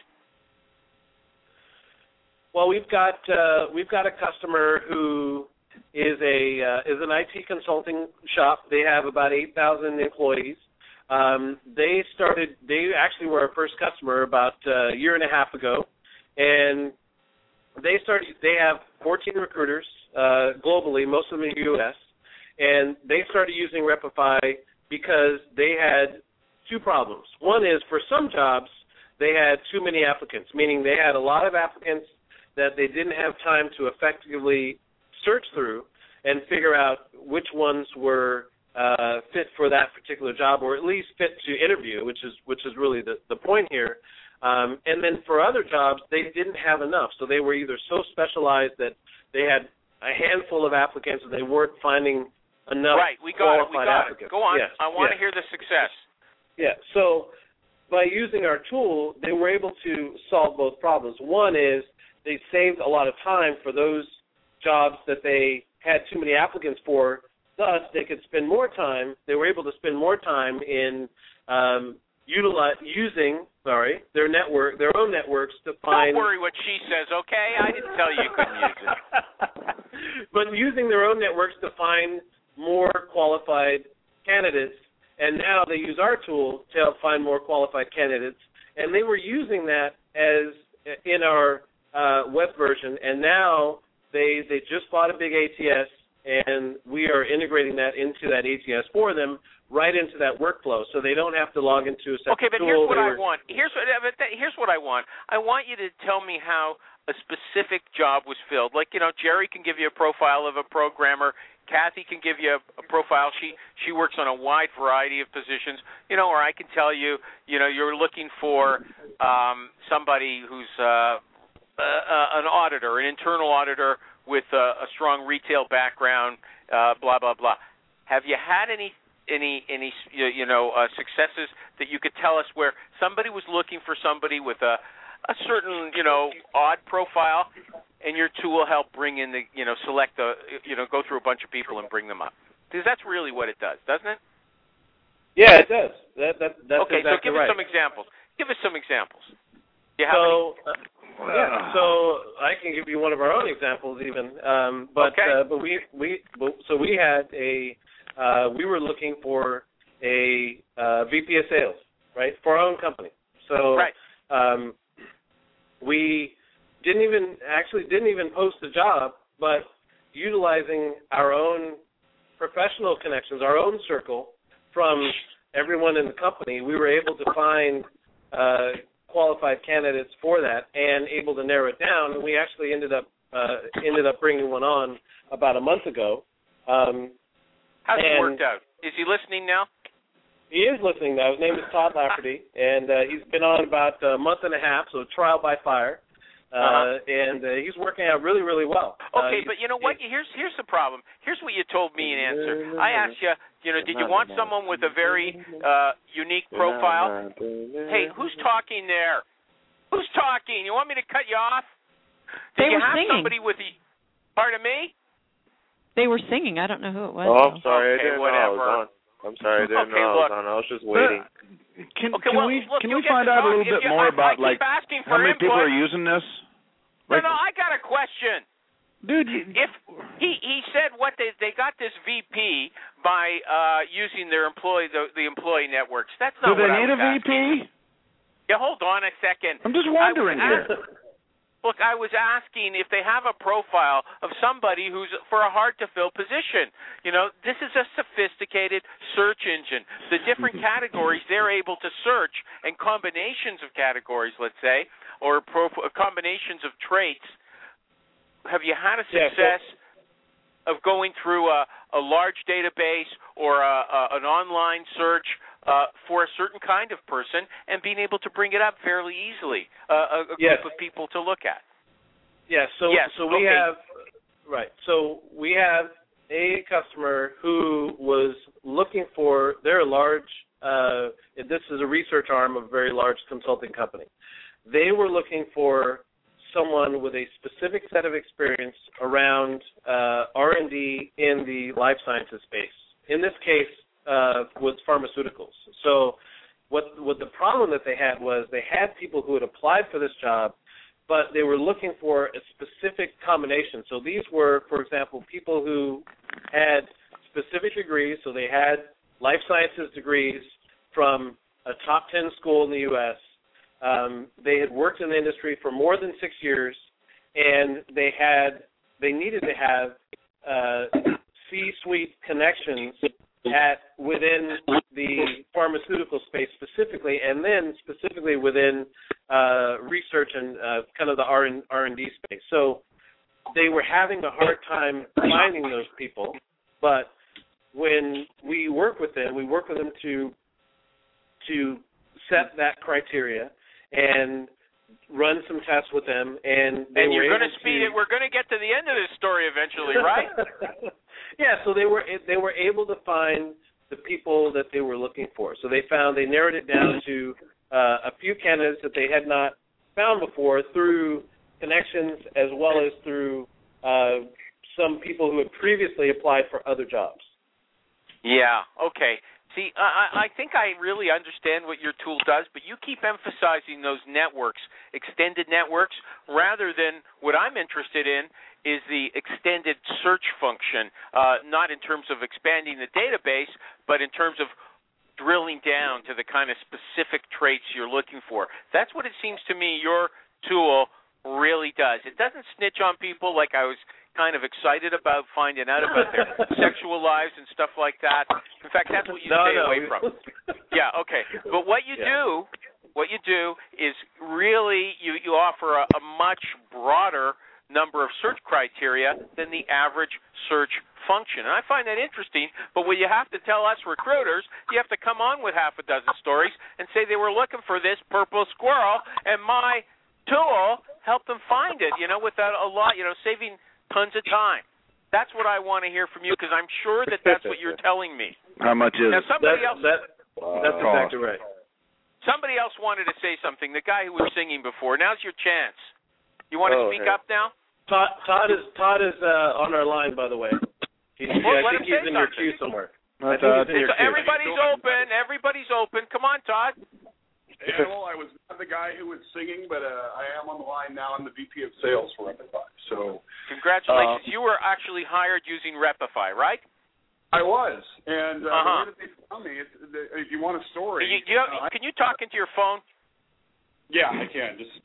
Well, we've got a customer who is an IT consulting shop. They have about 8,000 employees. They actually were our first customer about a year and a half ago, and they have 14 recruiters globally, most of them in the U.S., and they started using Repify because they had 2 problems. One is for some jobs they had too many applicants, meaning they had a lot of applicants that they didn't have time to effectively search through and figure out which ones were fit for that particular job, or at least fit to interview, which is really the point here. And then for other jobs, they didn't have enough, so they were either so specialized that they had a handful of applicants and they weren't finding enough qualified applicants. Go on. Yes, I want to hear the success. Yeah. So by using our tool, they were able to solve both problems. One is they saved a lot of time for those jobs that they had too many applicants for. Thus, they could spend more time. They were able to spend more time in using their own networks to find. Don't worry what she says, okay? I didn't tell you couldn't use it. But using their own networks to find more qualified candidates, and now they use our tool to help find more qualified candidates. And they were using that as in our web version, and now they just bought a big ATS, and we are integrating that into that ATS for them, right into that workflow, so they don't have to log into a separate tool. Okay, but here's what I want. Here's what I want. I want you to tell me how a specific job was filled. Like, Jerry can give you a profile of a programmer. Kathy can give you a profile. She works on a wide variety of positions. Or I can tell you, you're looking for somebody who's an auditor, an internal auditor with a strong retail background, blah blah blah. Have you had any successes that you could tell us where somebody was looking for somebody with a certain odd profile, and your tool helped bring in the select the go through a bunch of people and bring them up? Because that's really what it does, doesn't it? Yeah, it does. That's okay. Exactly So give right. us some examples. Give us some examples. Do you have any? So I can give you one of our own examples even. But we had we were looking for a VP of sales, right, for our own company. So we didn't even post the job, but utilizing our own professional connections, our own circle from everyone in the company, we were able to find qualified candidates for that and able to narrow it down. And we actually ended up bringing one on about a month ago. How's it worked out? Is he listening now? He is listening now. His name is Todd Lafferty, and he's been on about a month and a half, so trial by fire. And he's working out really, really well. Okay, but you know what? Here's the problem. Here's what you told me in answer. I asked you, did you want someone with a very unique profile? Hey, who's talking there? Who's talking? You want me to cut you off? Did you have somebody with the? Pardon me? they were singing. I don't know who it was. Oh, I'm sorry. Okay, I didn't whatever. know I was on. I'm sorry. I didn't know I was on. I was just waiting. Can well, we look, find out a little bit more about I keep asking for how many people input. are using this? No, I got a question. Dude, if he said what they got this VP by using their the employee networks. That's not do they what need I was a VP? Asking. Yeah, hold on a second. I'm just wondering here. Look, I was asking if they have a profile of somebody who's for a hard-to-fill position. You know, this is a sophisticated search engine. The different categories they're able to search and combinations of categories, let's say, or combinations of traits. Have you had a success of going through a large database or an online search for a certain kind of person and being able to bring it up fairly easily, a group of people to look at? Yes. So we have So we have a customer who was looking for. They're a large. This is a research arm of a very large consulting company. They were looking for someone with a specific set of experience around R&D in the life sciences space. In this case, with pharmaceuticals. So what the problem that they had was they had people who had applied for this job, but they were looking for a specific combination. So these were, for example, people who had specific degrees. So they had life sciences degrees from a top 10 school in the U.S., they had worked in the industry for more than 6 years, and they needed to have C-suite connections within the pharmaceutical space specifically, and then specifically within research and kind of the R&D space. So they were having a hard time finding those people, but when we work with them to set that criteria and run some tests with them, and you're going to speed it. We're going to get to the end of this story eventually, right? Yeah. So they were able to find the people that they were looking for. So they narrowed it down to a few candidates that they had not found before through connections, as well as through some people who had previously applied for other jobs. Yeah. Okay. See, I think I really understand what your tool does, but you keep emphasizing those networks, extended networks, rather than what I'm interested in is the extended search function, not in terms of expanding the database, but in terms of drilling down to the kind of specific traits you're looking for. That's what it seems to me your tool really does. It doesn't snitch on people like I was kind of excited about finding out about their sexual lives and stuff like that. In fact, that's what you stay away from. Yeah, okay. But what you do is really you offer a much broader number of search criteria than the average search function. And I find that interesting, but what you have to tell us recruiters, you have to come on with half a dozen stories and say they were looking for this purple squirrel, and my tool helped them find it, without a lot, saving tons of time. That's what I want to hear from you, because I'm sure that's what you're telling me. How much is now, somebody else? That's exactly right. Somebody else wanted to say something. The guy who was singing before. Now's your chance. You want to speak up now? Todd is on our line, by the way. I think he's in your queue somewhere. Everybody's open. Everybody's open. Come on, Todd. Yeah, well, I was not the guy who was singing, but I am on the line now. I'm the VP of Sales for Repify. So, congratulations. You were actually hired using Repify, right? I was. And the way that they found me, if you want a story. Can you talk into your phone? Yeah, I can. Just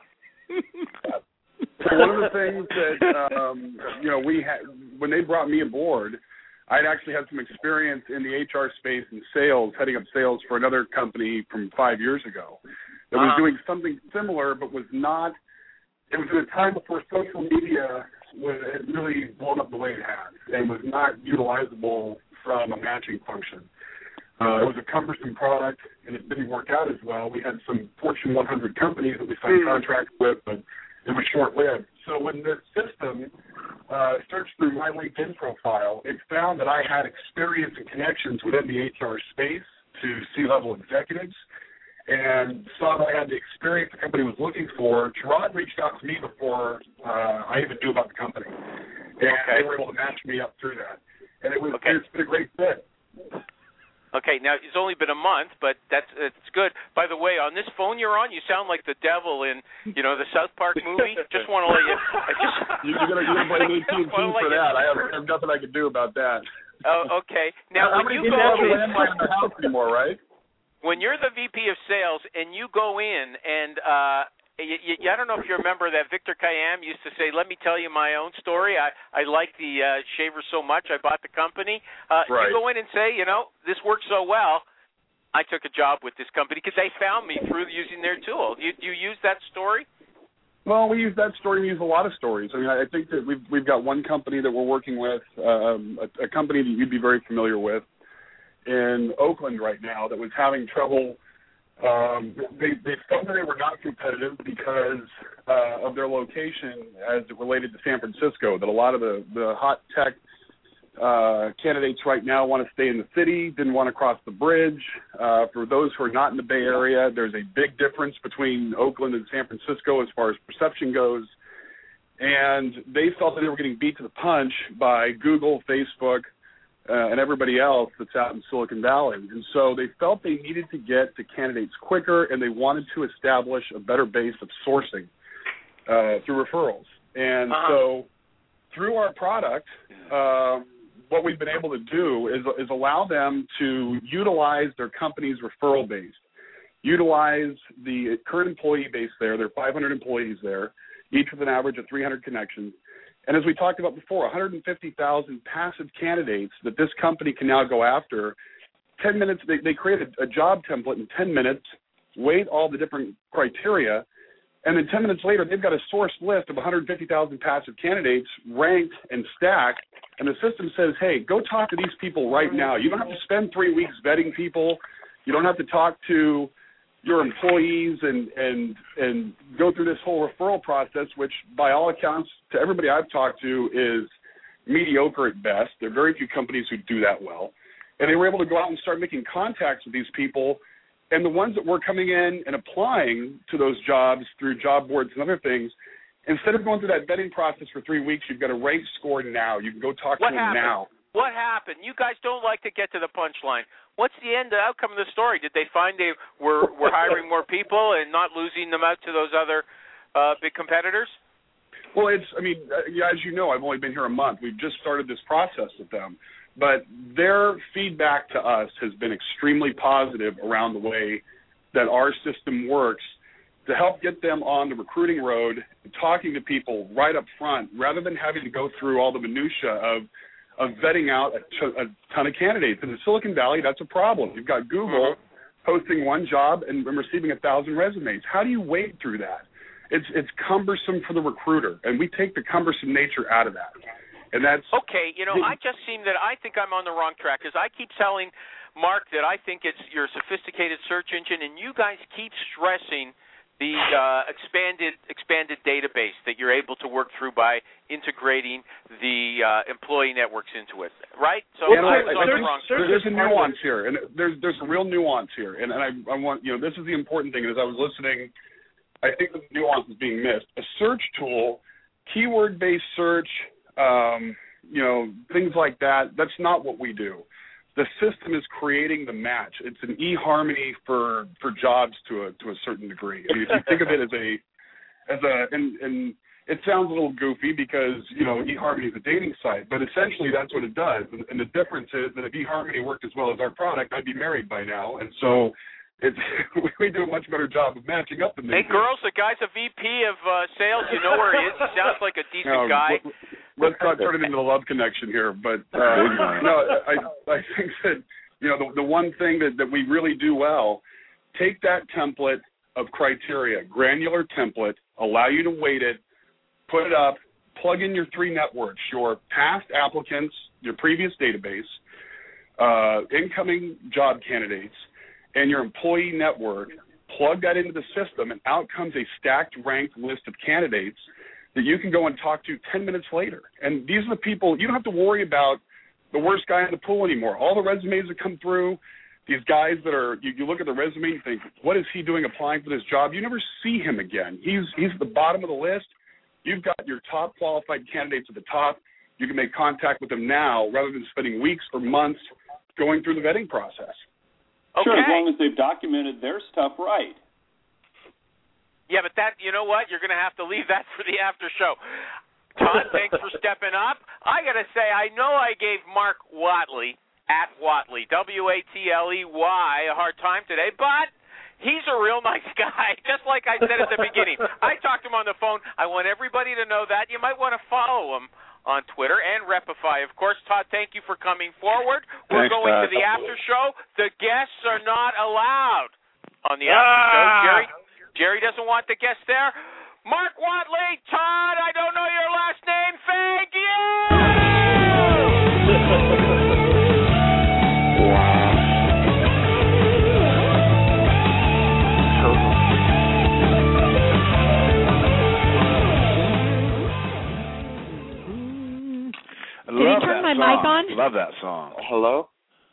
so one of the things that, we had, when they brought me aboard, I'd actually had some experience in the HR space and sales, heading up sales for another company from 5 years ago that was doing something similar, but was not. It was at a time before social media had really blown up the way it had and was not utilizable from a matching function. It was a cumbersome product, and it didn't work out as well. We had some Fortune 100 companies that we signed contracts with, but it was short-lived. So when the system searched through my LinkedIn profile, it found that I had experience and connections within the HR space to C-level executives, and saw that I had the experience the company was looking for. Gerard reached out to me before I even knew about the company. And they were able to match me up through that. And it's been a great fit. Okay, now it's only been a month, but it's good. By the way, on this phone you're on, you sound like the devil in, the South Park movie. Just want to let you. You're gonna blame AT&T for that. I have nothing I can do about that. Oh, okay. Now, when you go in the house anymore, right? When you're the VP of sales and you go in and I don't know if you remember that Victor Kayam used to say, "Let me tell you my own story. I like the shaver so much, I bought the company." Right. You go in and say, this works so well, I took a job with this company because they found me through using their tool. You use that story? Well, we use that story. We use a lot of stories. I mean, I think that we've got one company that we're working with, a company that you'd be very familiar with in Oakland right now that was having trouble. They felt that they were not competitive because of their location as it related to San Francisco, that a lot of the hot tech candidates right now want to stay in the city, didn't want to cross the bridge. For those who are not in the Bay Area, there's a big difference between Oakland and San Francisco as far as perception goes. And they felt that they were getting beat to the punch by Google, Facebook, and everybody else that's out in Silicon Valley. And so they felt they needed to get to candidates quicker, and they wanted to establish a better base of sourcing through referrals. And so through our product, what we've been able to do is allow them to utilize their company's referral base, utilize the current employee base there. There are 500 employees there, each with an average of 300 connections. And as we talked about before, 150,000 passive candidates that this company can now go after. 10 minutes, they create a job template in 10 minutes, weight all the different criteria, and then 10 minutes later, they've got a source list of 150,000 passive candidates ranked and stacked, and the system says, hey, go talk to these people right now. You don't have to spend 3 weeks vetting people. You don't have to talk to your employees and go through this whole referral process, which by all accounts, to everybody I've talked to, is mediocre at best. There are very few companies who do that well. And they were able to go out and start making contacts with these people. And the ones that were coming in and applying to those jobs through job boards and other things, instead of going through that vetting process for 3 weeks, you've got a rank score now. You can go talk to them now. What happened? You guys don't like to get to the punchline. What's the outcome of the story? Did they find they were hiring more people and not losing them out to those other big competitors? Well, as you know, I've only been here a month. We've just started this process with them. But their feedback to us has been extremely positive around the way that our system works to help get them on the recruiting road, talking to people right up front, rather than having to go through all the minutia of vetting out a ton of candidates. In the Silicon Valley, that's a problem. You've got Google posting one job and receiving 1,000 resumes. How do you wade through that? It's cumbersome for the recruiter, and we take the cumbersome nature out of that. And that's okay. I just seem that I think I'm on the wrong track because I keep telling Mark that I think it's your sophisticated search engine, and you guys keep stressing the expanded database that you're able to work through by integrating the employee networks into it, right? So there's a nuance here, and there's a real nuance here, and I want this is the important thing. As I was listening, I think the nuance is being missed. A search tool, keyword-based search, things like that. That's not what we do. The system is creating the match. It's an eHarmony for jobs to a certain degree. I mean, if you think of it and it sounds a little goofy because eHarmony is a dating site, but essentially that's what it does. And the difference is that if eHarmony worked as well as our product, I'd be married by now. And so we do a much better job of matching up than they do. Hey, girls, the guy's a VP of sales. You know where he is. He sounds like a decent guy. Let's not turn it into a love connection here. But, I think that, the one thing that we really do well, take that template of criteria, granular template, allow you to weight it, put it up, plug in your 3 networks, your past applicants, your previous database, incoming job candidates, and your employee network, plug that into the system, and out comes a stacked, ranked list of candidates that you can go and talk to 10 minutes later. And these are the people, you don't have to worry about the worst guy in the pool anymore. All the resumes that come through, these guys that are, you look at the resume and think, what is he doing applying for this job? You never see him again. He's at the bottom of the list. You've got your top qualified candidates at the top. you can make contact with them now rather than spending weeks or months going through the vetting process. Okay. Sure, as long as they've documented their stuff right. Yeah, but that, you know what? You're going to have to leave that for the after show. Todd, thanks for stepping up. I got to say, I know I gave Mark Whatley, at Whatley, Watley, a hard time today, but he's a real nice guy, just like I said at the beginning. I talked to him on the phone. I want everybody to know that. You might want to follow him on Twitter and Repify. Of course, Todd, thank you for coming forward. We're going to the after show. The guests are not allowed on the after show. Jerry doesn't want the guests there. Mark Whatley, Todd, I don't know your last name. Thank you! Did he turn my mic on? Love that song. Hello?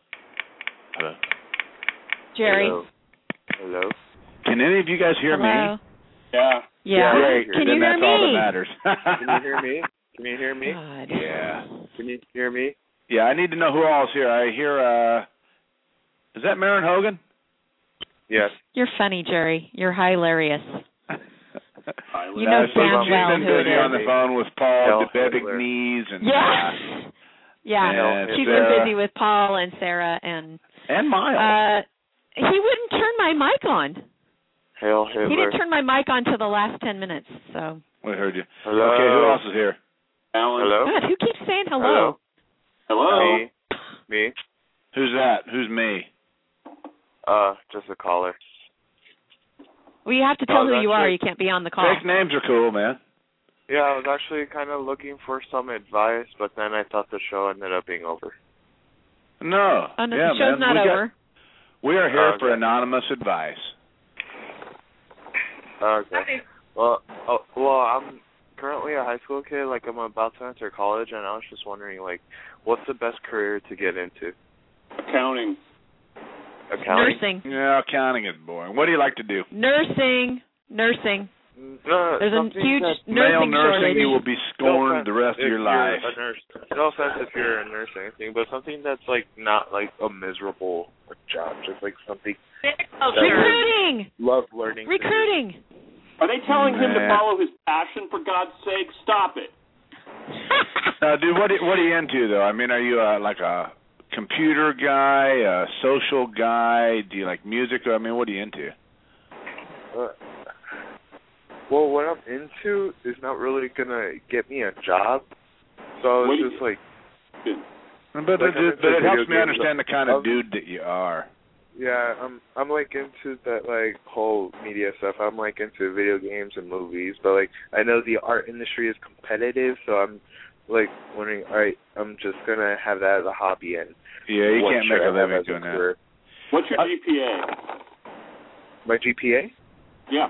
Jerry. Hello? Can any of you guys hear me? Yeah. Yeah. Great. Can then you hear that's me? all that matters. Can you hear me? Can you hear me? God. Yeah. Can you hear me? Yeah, I need to know who all's here. I hear, is that Maren Hogan? Yes. You're funny, Jerry. You're hilarious. You know damn well she's been who it busy is. on the phone with Paul Hell DeBevignes and Yes. Yeah. and She's Sarah. been busy with Paul and Sarah and Miles. he wouldn't turn my mic on. Hail Hitler. He didn't turn my mic on till the last 10 minutes. So. We heard you. Hello? Okay, who else is here? Alan. Hello? God, who keeps saying hello? Hello. Me. Who's that? Who's me? Just a caller. Well, you have to tell who you are. actually- You can't be on the call. Fake names are cool, man. Yeah, I was actually kind of looking for some advice, but then I thought the show ended up being over. No. Oh, no, yeah, the show's man. not over. We are here Okay. for anonymous advice. Okay. Well, I'm currently a high school kid. Like, I'm about to enter college, and I was just wondering, like, what's the best career to get into? Accounting. Nursing. Yeah, accounting is boring. What do you like to do? Nursing. There's a huge Male nursing nursing, shortage. you will be scorned the rest of your life. A nurse. No offense if you're a nurse or anything, but something that's, like, not, like, a miserable job. Just, like, something Recruiting. love learning. Recruiting. Are they telling him to Nah. follow his passion, for God's sake? Stop it. Dude, what are you into, though? I mean, are you like a computer guy, a social guy? Do you like music? I mean, what are you into? Well, what I'm into is not really going to get me a job. So I was just like... But like, it helps me games. understand the kind of dude that you are. Yeah, I'm like into that like whole media stuff. I'm like into video games and movies, but like I know the art industry is competitive, so I'm like wondering, all right, I'm just gonna have that as a hobby and yeah, you can't make a living doing that. What's your GPA? My GPA? Yeah.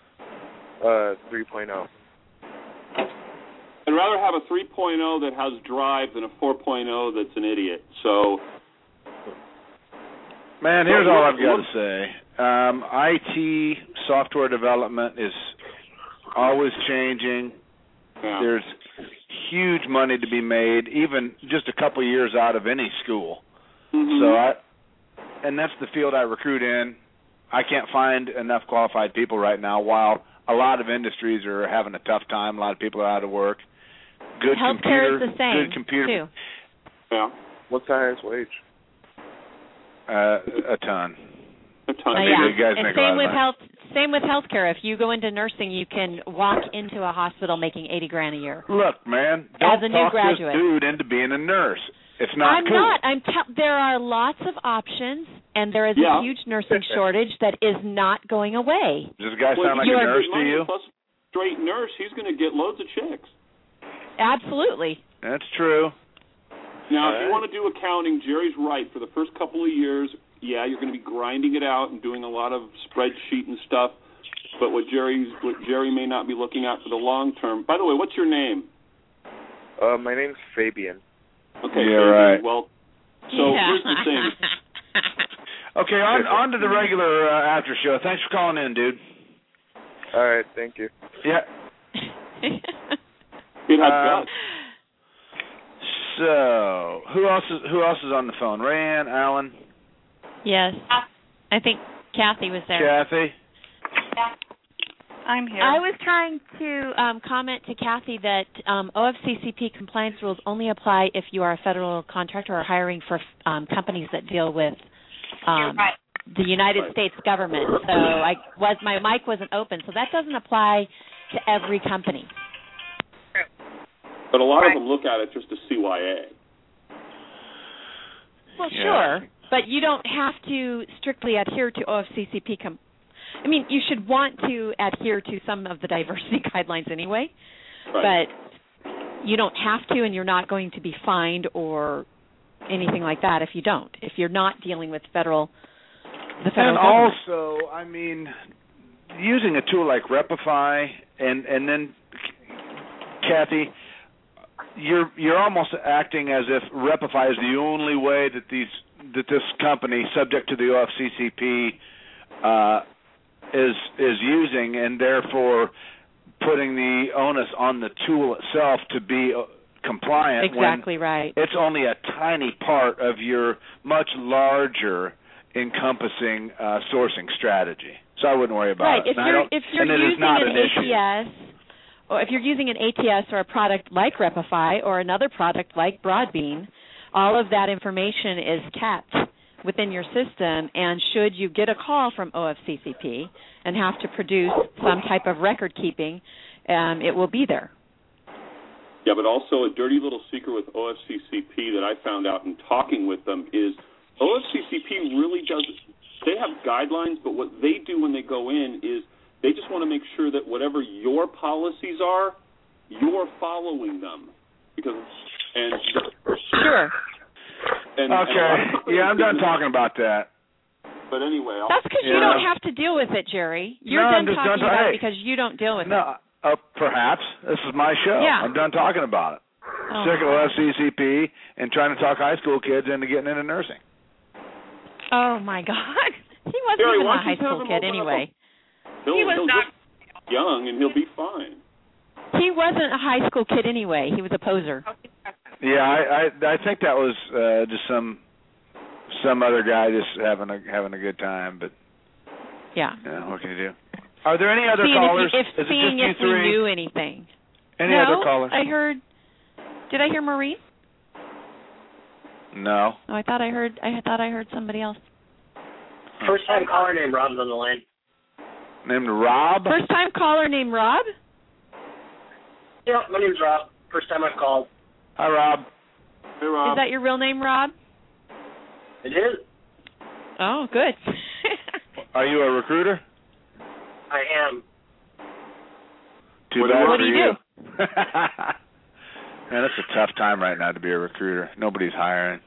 3.0. I'd rather have a 3.0 that has drive than a 4.0 that's an idiot. So, man, here's all I've got to say. IT software development is always changing. yeah. There's huge money to be made, even just a couple of years out of any school. Mm-hmm. And that's the field I recruit in. I can't find enough qualified people right now, while a lot of industries are having a tough time. A lot of people are out of work. Good Healthcare computer, is the same, good computer. too. Yeah. What's the highest wage? A ton. A ton. Yeah. You guys And make a lot of money. same with healthcare. If you go into nursing, you can walk into a hospital making $80,000 a year. Look, man, As don't a new talk graduate. this dude into being a nurse. It's not I'm cool. not. There are lots of options, and there is Yeah. a huge nursing shortage that is not going away. Does this guy sound like you a are nurse good to money you? Plus straight nurse, he's going to get loads of chicks. Absolutely. That's true. Now, if you want to do accounting, Jerry's right. For the first couple of years, yeah, you're going to be grinding it out and doing a lot of spreadsheet and stuff. But what Jerry may not be looking at for the long term. By the way, what's your name? My name's Fabian. Okay, Yeah, Fabian. right. Well, so here's the thing. Okay, on to the regular after show. Thanks for calling in, dude. All right, thank you. Yeah. It had guts. So, who else is on the phone? Rayanne, Alan? Yes. I think Kathy was there. Kathy? I'm here. I was trying to comment to Kathy that OFCCP compliance rules only apply if you are a federal contractor or hiring for companies that deal with the United States government. So my mic wasn't open, so that doesn't apply to every company. But a lot of them look at it just as CYA. Well, sure, but you don't have to strictly adhere to OFCCP. You should want to adhere to some of the diversity guidelines anyway, but you don't have to, and you're not going to be fined or anything like that if you don't. If you're not dealing with the federal and government. Also, using a tool like Repify, and then Kathy, you're almost acting as if Repify is the only way that this company, subject to the OFCCP, is using, and therefore putting the onus on the tool itself to be compliant. Exactly right. It's only a tiny part of your much larger encompassing sourcing strategy. So I wouldn't worry about it. If you're using an ATS, or if you're using an ATS or a product like Repify or another product like Broadbean, all of that information is kept within your system, and should you get a call from OFCCP and have to produce some type of record keeping, it will be there. Yeah, but also a dirty little secret with OFCCP that I found out in talking with them is OFCCP really does, they have guidelines, but what they do when they go in is they just want to make sure that whatever your policies are, you're following them. Sure. Okay. I'm done talking about that. But anyway, that's because you don't have to deal with it, Jerry. You're done talking about it because you don't deal with it. Perhaps. This is my show. Yeah. I'm done talking about it. Sick of OFCCP and trying to talk high school kids into getting into nursing. Oh, my God. He wasn't Jerry, even a high school kid anyway. He was not young, and he'll be fine. He wasn't a high school kid anyway. He was a poser. Yeah, I think that was just some other guy just having a good time, but what can you do? Are there any other callers? If we knew anything. Any other callers? Did I hear Maureen? No. Oh, I thought I heard somebody else. First time caller named Rob's on the line. Named Rob? First time caller named Rob? Yeah, my name's Rob. First time I've called. Hi, Rob. Hey, Rob. Is that your real name, Rob? It is. Oh, good. Are you a recruiter? I am. Too bad what do you do? Man, it's a tough time right now to be a recruiter. Nobody's hiring.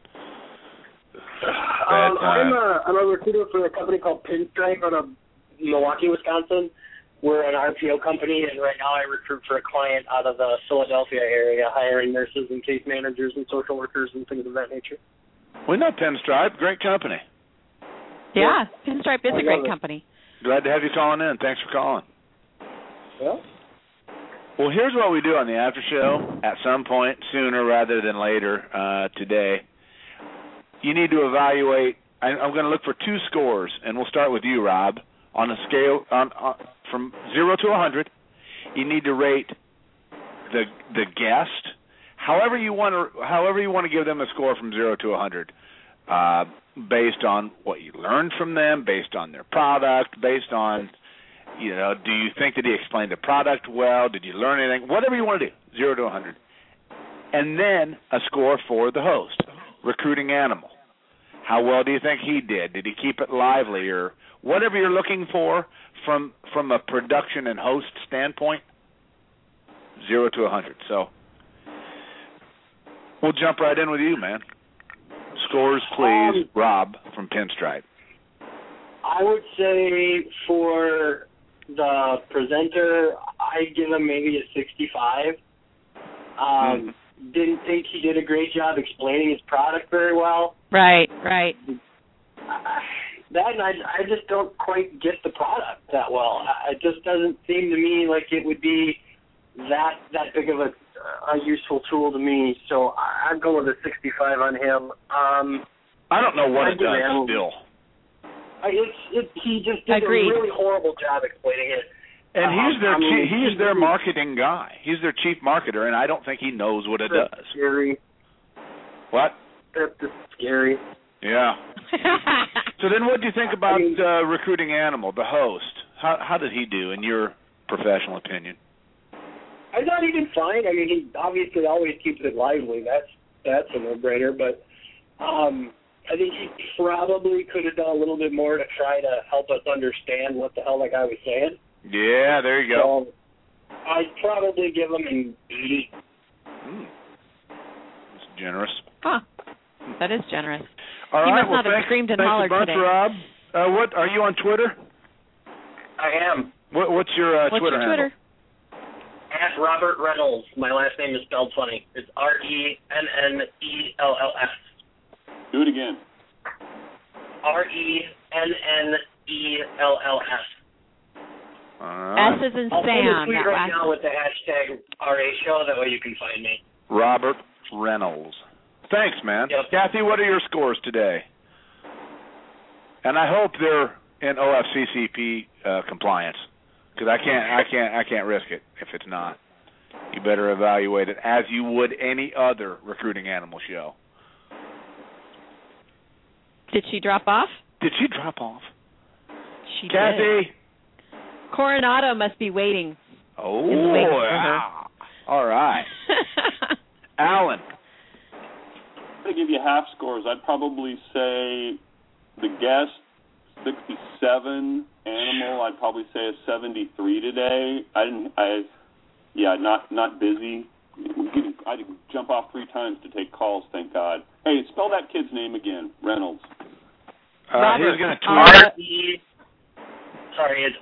I'm a recruiter for a company called Pinstripe out of Milwaukee, Wisconsin. We're an RPO company, and right now I recruit for a client out of the Philadelphia area, hiring nurses and case managers and social workers and things of that nature. We know Pinstripe. Great company. Yeah, Pinstripe is a great company. Glad to have you calling in. Thanks for calling. Yeah. Well, here's what we do on the after show at some point sooner rather than later today. You need to evaluate. I'm going to look for 2 scores, and we'll start with you, Rob. On a scale from 0 to 100, you need to rate the guest, however you want to give them a score from 0 to 100, based on what you learned from them, based on their product, based on, do you think that he explained the product well? Did you learn anything? Whatever you want to do, 0 to 100. And then a score for the host, recruiting animal. How well do you think he did? Did he keep it lively, or whatever you're looking for from a production and host standpoint? 0 to 100. So we'll jump right in with you, man. Scores, please. Rob from Pinstripe. I would say for the presenter, I'd give him maybe a 65. Didn't think he did a great job explaining his product very well. Right. That and I just don't quite get the product that well. It just doesn't seem to me like it would be that big of a a useful tool to me. So I'd go with a 65 on him. I don't know what it does still. He just did a really horrible job explaining it. And he's their marketing guy. He's their chief marketer, and I don't think he knows what it does. Scary. What? That's just scary. Yeah. So then what do you think about Recruiting Animal, the host? How did he do, in your professional opinion? I thought he did fine. I mean, he obviously always keeps it lively. That's a no-brainer. But I think he probably could have done a little bit more to try to help us understand what the hell that guy was saying. Yeah, there you go. So I'd probably give him an 80. That's generous. Huh. That is generous. All he right, must not have screamed and hollered today. Rob. What are you on Twitter? I am. What's your Twitter handle? At Robert Reynolds. My last name is spelled funny. It's RENNELLS. Do it again. RENNELLS. S is in Sam. I'll send a tweet right now with the hashtag RA show. That way you can find me. Robert Reynolds. Thanks, man. Yep. Kathy, what are your scores today? And I hope they're in OFCCP compliance, because I can't risk it if it's not. You better evaluate it as you would any other Recruiting Animal show. Did she drop off? Did she drop off? She Kathy? did. Coronado must be waiting. Oh, yeah. All right. Alan. To give you half scores, I'd probably say the guest 67, Animal I'd probably say a 73 today. Not busy. I had to jump off 3 times to take calls, thank God. Hey, spell that kid's name again, Reynolds. He's going to tweet. It's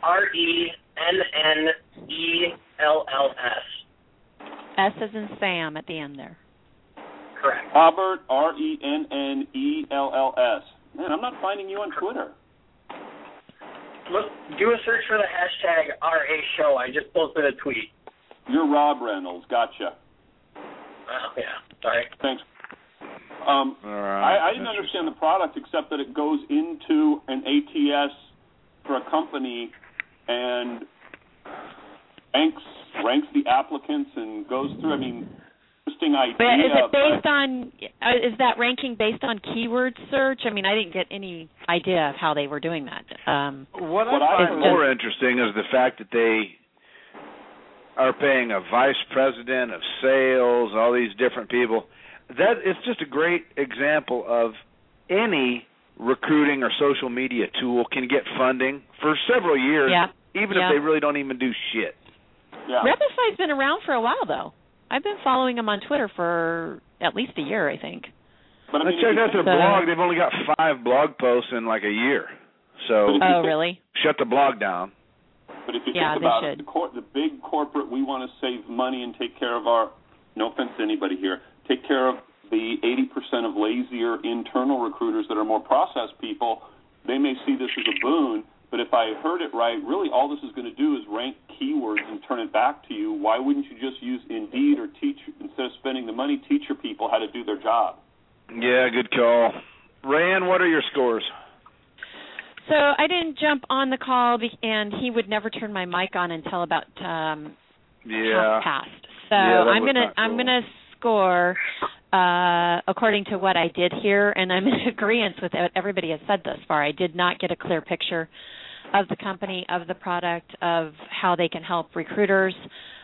RENNELLS. S as in Sam at the end there. Correct. Robert, RENNELLS. Man, I'm not finding you on Twitter. Look, do a search for the hashtag RA show. I just posted a tweet. You're Rob Reynolds. Gotcha. Yeah. Sorry. Thanks. All right. I didn't understand the product except that it goes into an ATS for a company and ranks the applicants and goes through. I mean, interesting idea. But is it based on? Is that ranking based on keyword search? I mean, I didn't get any idea of how they were doing that. What I find more interesting is the fact that they are paying a vice president of sales, all these different people. That it's just a great example of any recruiting or social media tool can get funding for several years, even if they really don't even do shit. Yeah. Repify's been around for a while, though. I've been following them on Twitter for at least a year, I think. But I checked out their blog. They've only got 5 blog posts in like a year. So really? Shut the blog down. But if you think about it, the big corporate, we want to save money and take care of our, no offense to anybody here, take care of the 80% of lazier internal recruiters that are more process people. They may see this as a boon, but if I heard it right, really all this is going to do is rank keywords and turn it back to you. Why wouldn't you just use Indeed or instead of spending the money, teach your people how to do their job? Yeah, good call. Rayanne, what are your scores? So I didn't jump on the call, and he would never turn my mic on until about half past. So I'm gonna score according to what I did here, and I'm in agreement with what everybody has said thus far. I did not get a clear picture of the company, of the product, of how they can help recruiters.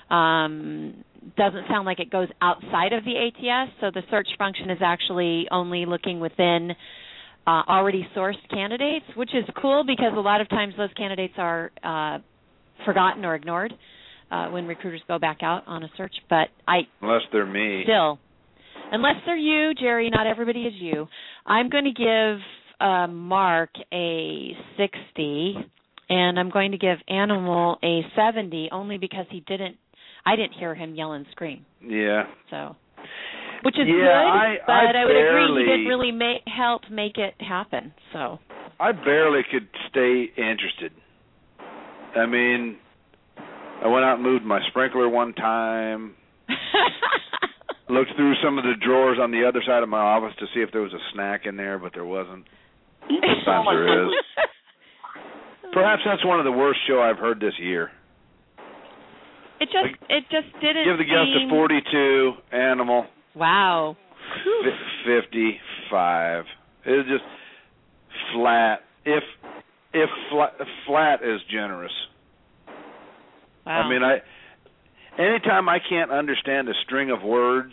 Doesn't sound like it goes outside of the ATS, so the search function is actually only looking within already sourced candidates, which is cool because a lot of times those candidates are forgotten or ignored when recruiters go back out on a search. But unless they're me. Still, unless they're you, Jerry, not everybody is you. I'm going to give Mark a 60, and I'm going to give Animal a 70, only because I didn't hear him yell and scream. Yeah. So, which is good, but I would agree he didn't really help make it happen. So I barely could stay interested. I mean, I went out and moved my sprinkler one time. Looked through some of the drawers on the other side of my office to see if there was a snack in there, but there wasn't. Sometimes there is. Perhaps that's one of the worst show I've heard this year. It just didn't Give the guest a 42, Animal. Wow. 55. It was just flat. If flat is generous. Wow. I mean, anytime I can't understand a string of words,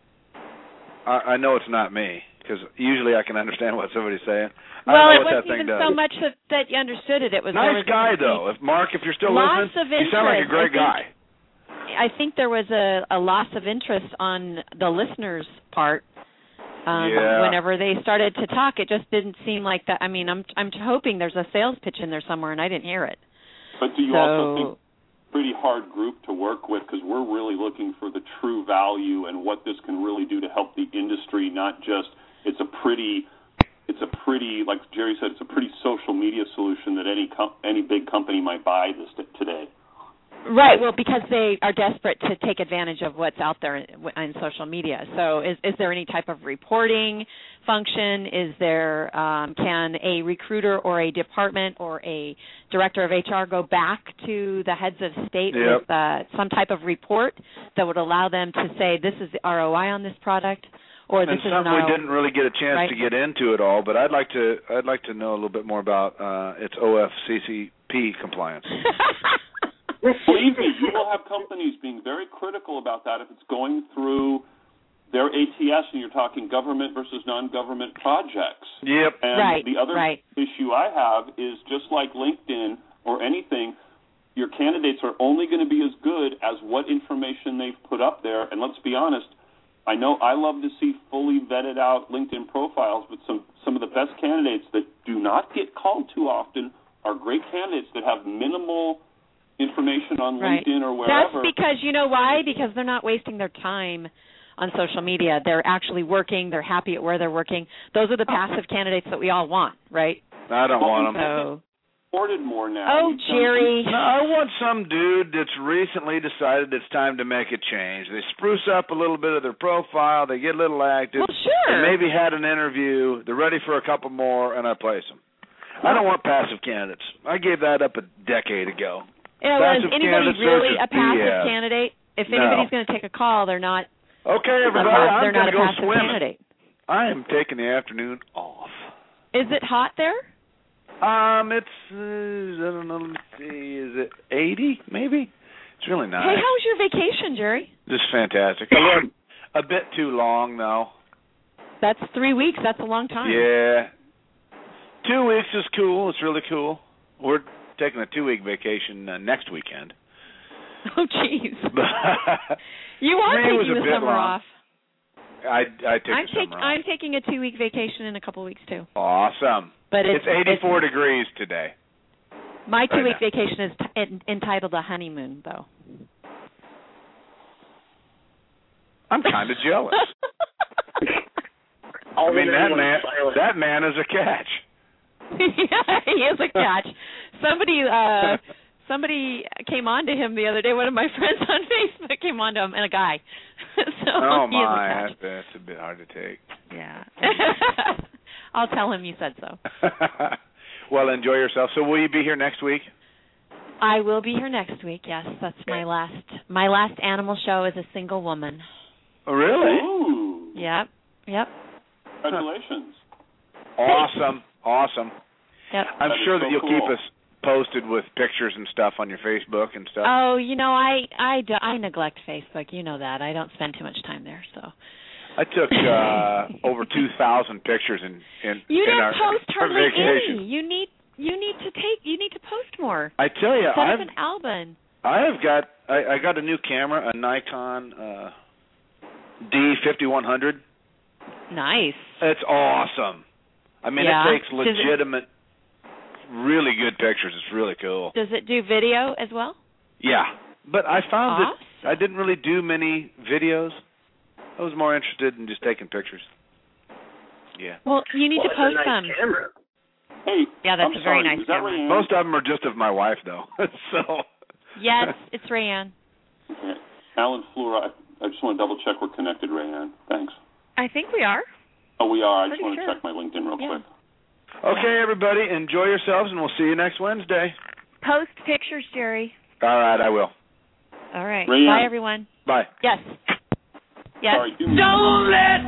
I know it's not me, because usually I can understand what somebody's saying. Well, I it know what wasn't that thing even does. so much that you understood it. It was nice guy though. Mark, if you're still loss listening, of you sound like a great interest. guy. I think there was a loss of interest on the listeners' part. Whenever they started to talk, it just didn't seem like that. I mean, I'm hoping there's a sales pitch in there somewhere, and I didn't hear it. But do you also think it's a pretty hard group to work with, because we're really looking for the true value and what this can really do to help the industry, not just it's a pretty, like Jerry said, it's a pretty social media solution that any big company might buy this today. Right. Well, because they are desperate to take advantage of what's out there in social media. So, is there any type of reporting function? Is there can a recruiter or a department or a director of HR go back to the heads of state with some type of report that would allow them to say this is the ROI on this product, or this is something we didn't really get a chance to get into at all. But I'd like to know a little bit more about its OFCCP compliance. Believe me, you will have companies being very critical about that if it's going through their ATS and you're talking government versus non-government projects. Yep. And the other issue I have is just like LinkedIn or anything, your candidates are only going to be as good as what information they've put up there. And let's be honest, I know I love to see fully vetted out LinkedIn profiles, but some of the best candidates that do not get called too often are great candidates that have minimal information on LinkedIn or wherever. That's because, you know why? Because they're not wasting their time on social media. They're actually working. They're happy at where they're working. Those are the passive candidates that we all want, right? I don't want them. So. Supported more now. Oh, Jerry. No, I want some dude that's recently decided it's time to make a change. They spruce up a little bit of their profile. They get a little active. Well, sure. They maybe had an interview. They're ready for a couple more, and I place them. I don't want passive candidates. I gave that up a decade ago. Is anybody really a passive candidate? If anybody's going to take a call, they're not. Okay, everybody, I'm going to go swimming. Candidate. I am taking the afternoon off. Is it hot there? It's I don't know. Let me see. Is it 80? Maybe. It's really nice. Hey, how was your vacation, Jerry? Just fantastic. A bit too long, though. That's 3 weeks. That's a long time. Yeah. 2 weeks is cool. It's really cool. We're taking a 2-week vacation next weekend. Oh, jeez. You are taking the summer off. I take the summer off. I'm taking a 2-week vacation in a couple of weeks, too. Awesome. But it's 84 degrees today. My 2-week vacation is entitled a honeymoon, though. I'm kind of jealous. I mean, that man is a catch. Yeah, he is a catch. Somebody came on to him the other day. One of my friends on Facebook came on to him, and a guy. So oh he my, is a catch. that's a bit hard to take. Yeah. I'll tell him you said so. Well, enjoy yourself. So, will you be here next week? I will be here next week. Yes, that's my last animal show as a single woman. Oh, really? Ooh. Yep. Congratulations. Awesome. Yep. I'm sure that you'll keep us posted with pictures and stuff on your Facebook and stuff. Oh, I neglect Facebook. You know that. I don't spend too much time there, so. I took over 2,000 pictures in you in didn't our post hardly vacation. any. You need to post more. I tell you, Set up an album. I got a new camera, a Nikon D5100. Nice. It's awesome. I mean, it takes legitimate, really good pictures. It's really cool. Does it do video as well? Yeah, but I found that I didn't really do many videos. I was more interested in just taking pictures. Yeah. Well, you need to post them. Camera. Hey, yeah, that's a very nice camera. Most of them are just of my wife, though. So. Yes, it's Rayanne. Okay. Alan Fleur, I just want to double check we're connected, Rayanne. Thanks. I think we are. Oh, we are. I just Pretty want to sure. check my LinkedIn real quick. Okay, everybody, enjoy yourselves, and we'll see you next Wednesday. Post pictures, Jerry. All right, I will. All right. Rayanne. Bye, everyone. Bye. Yes. Yes. Sorry, Don't let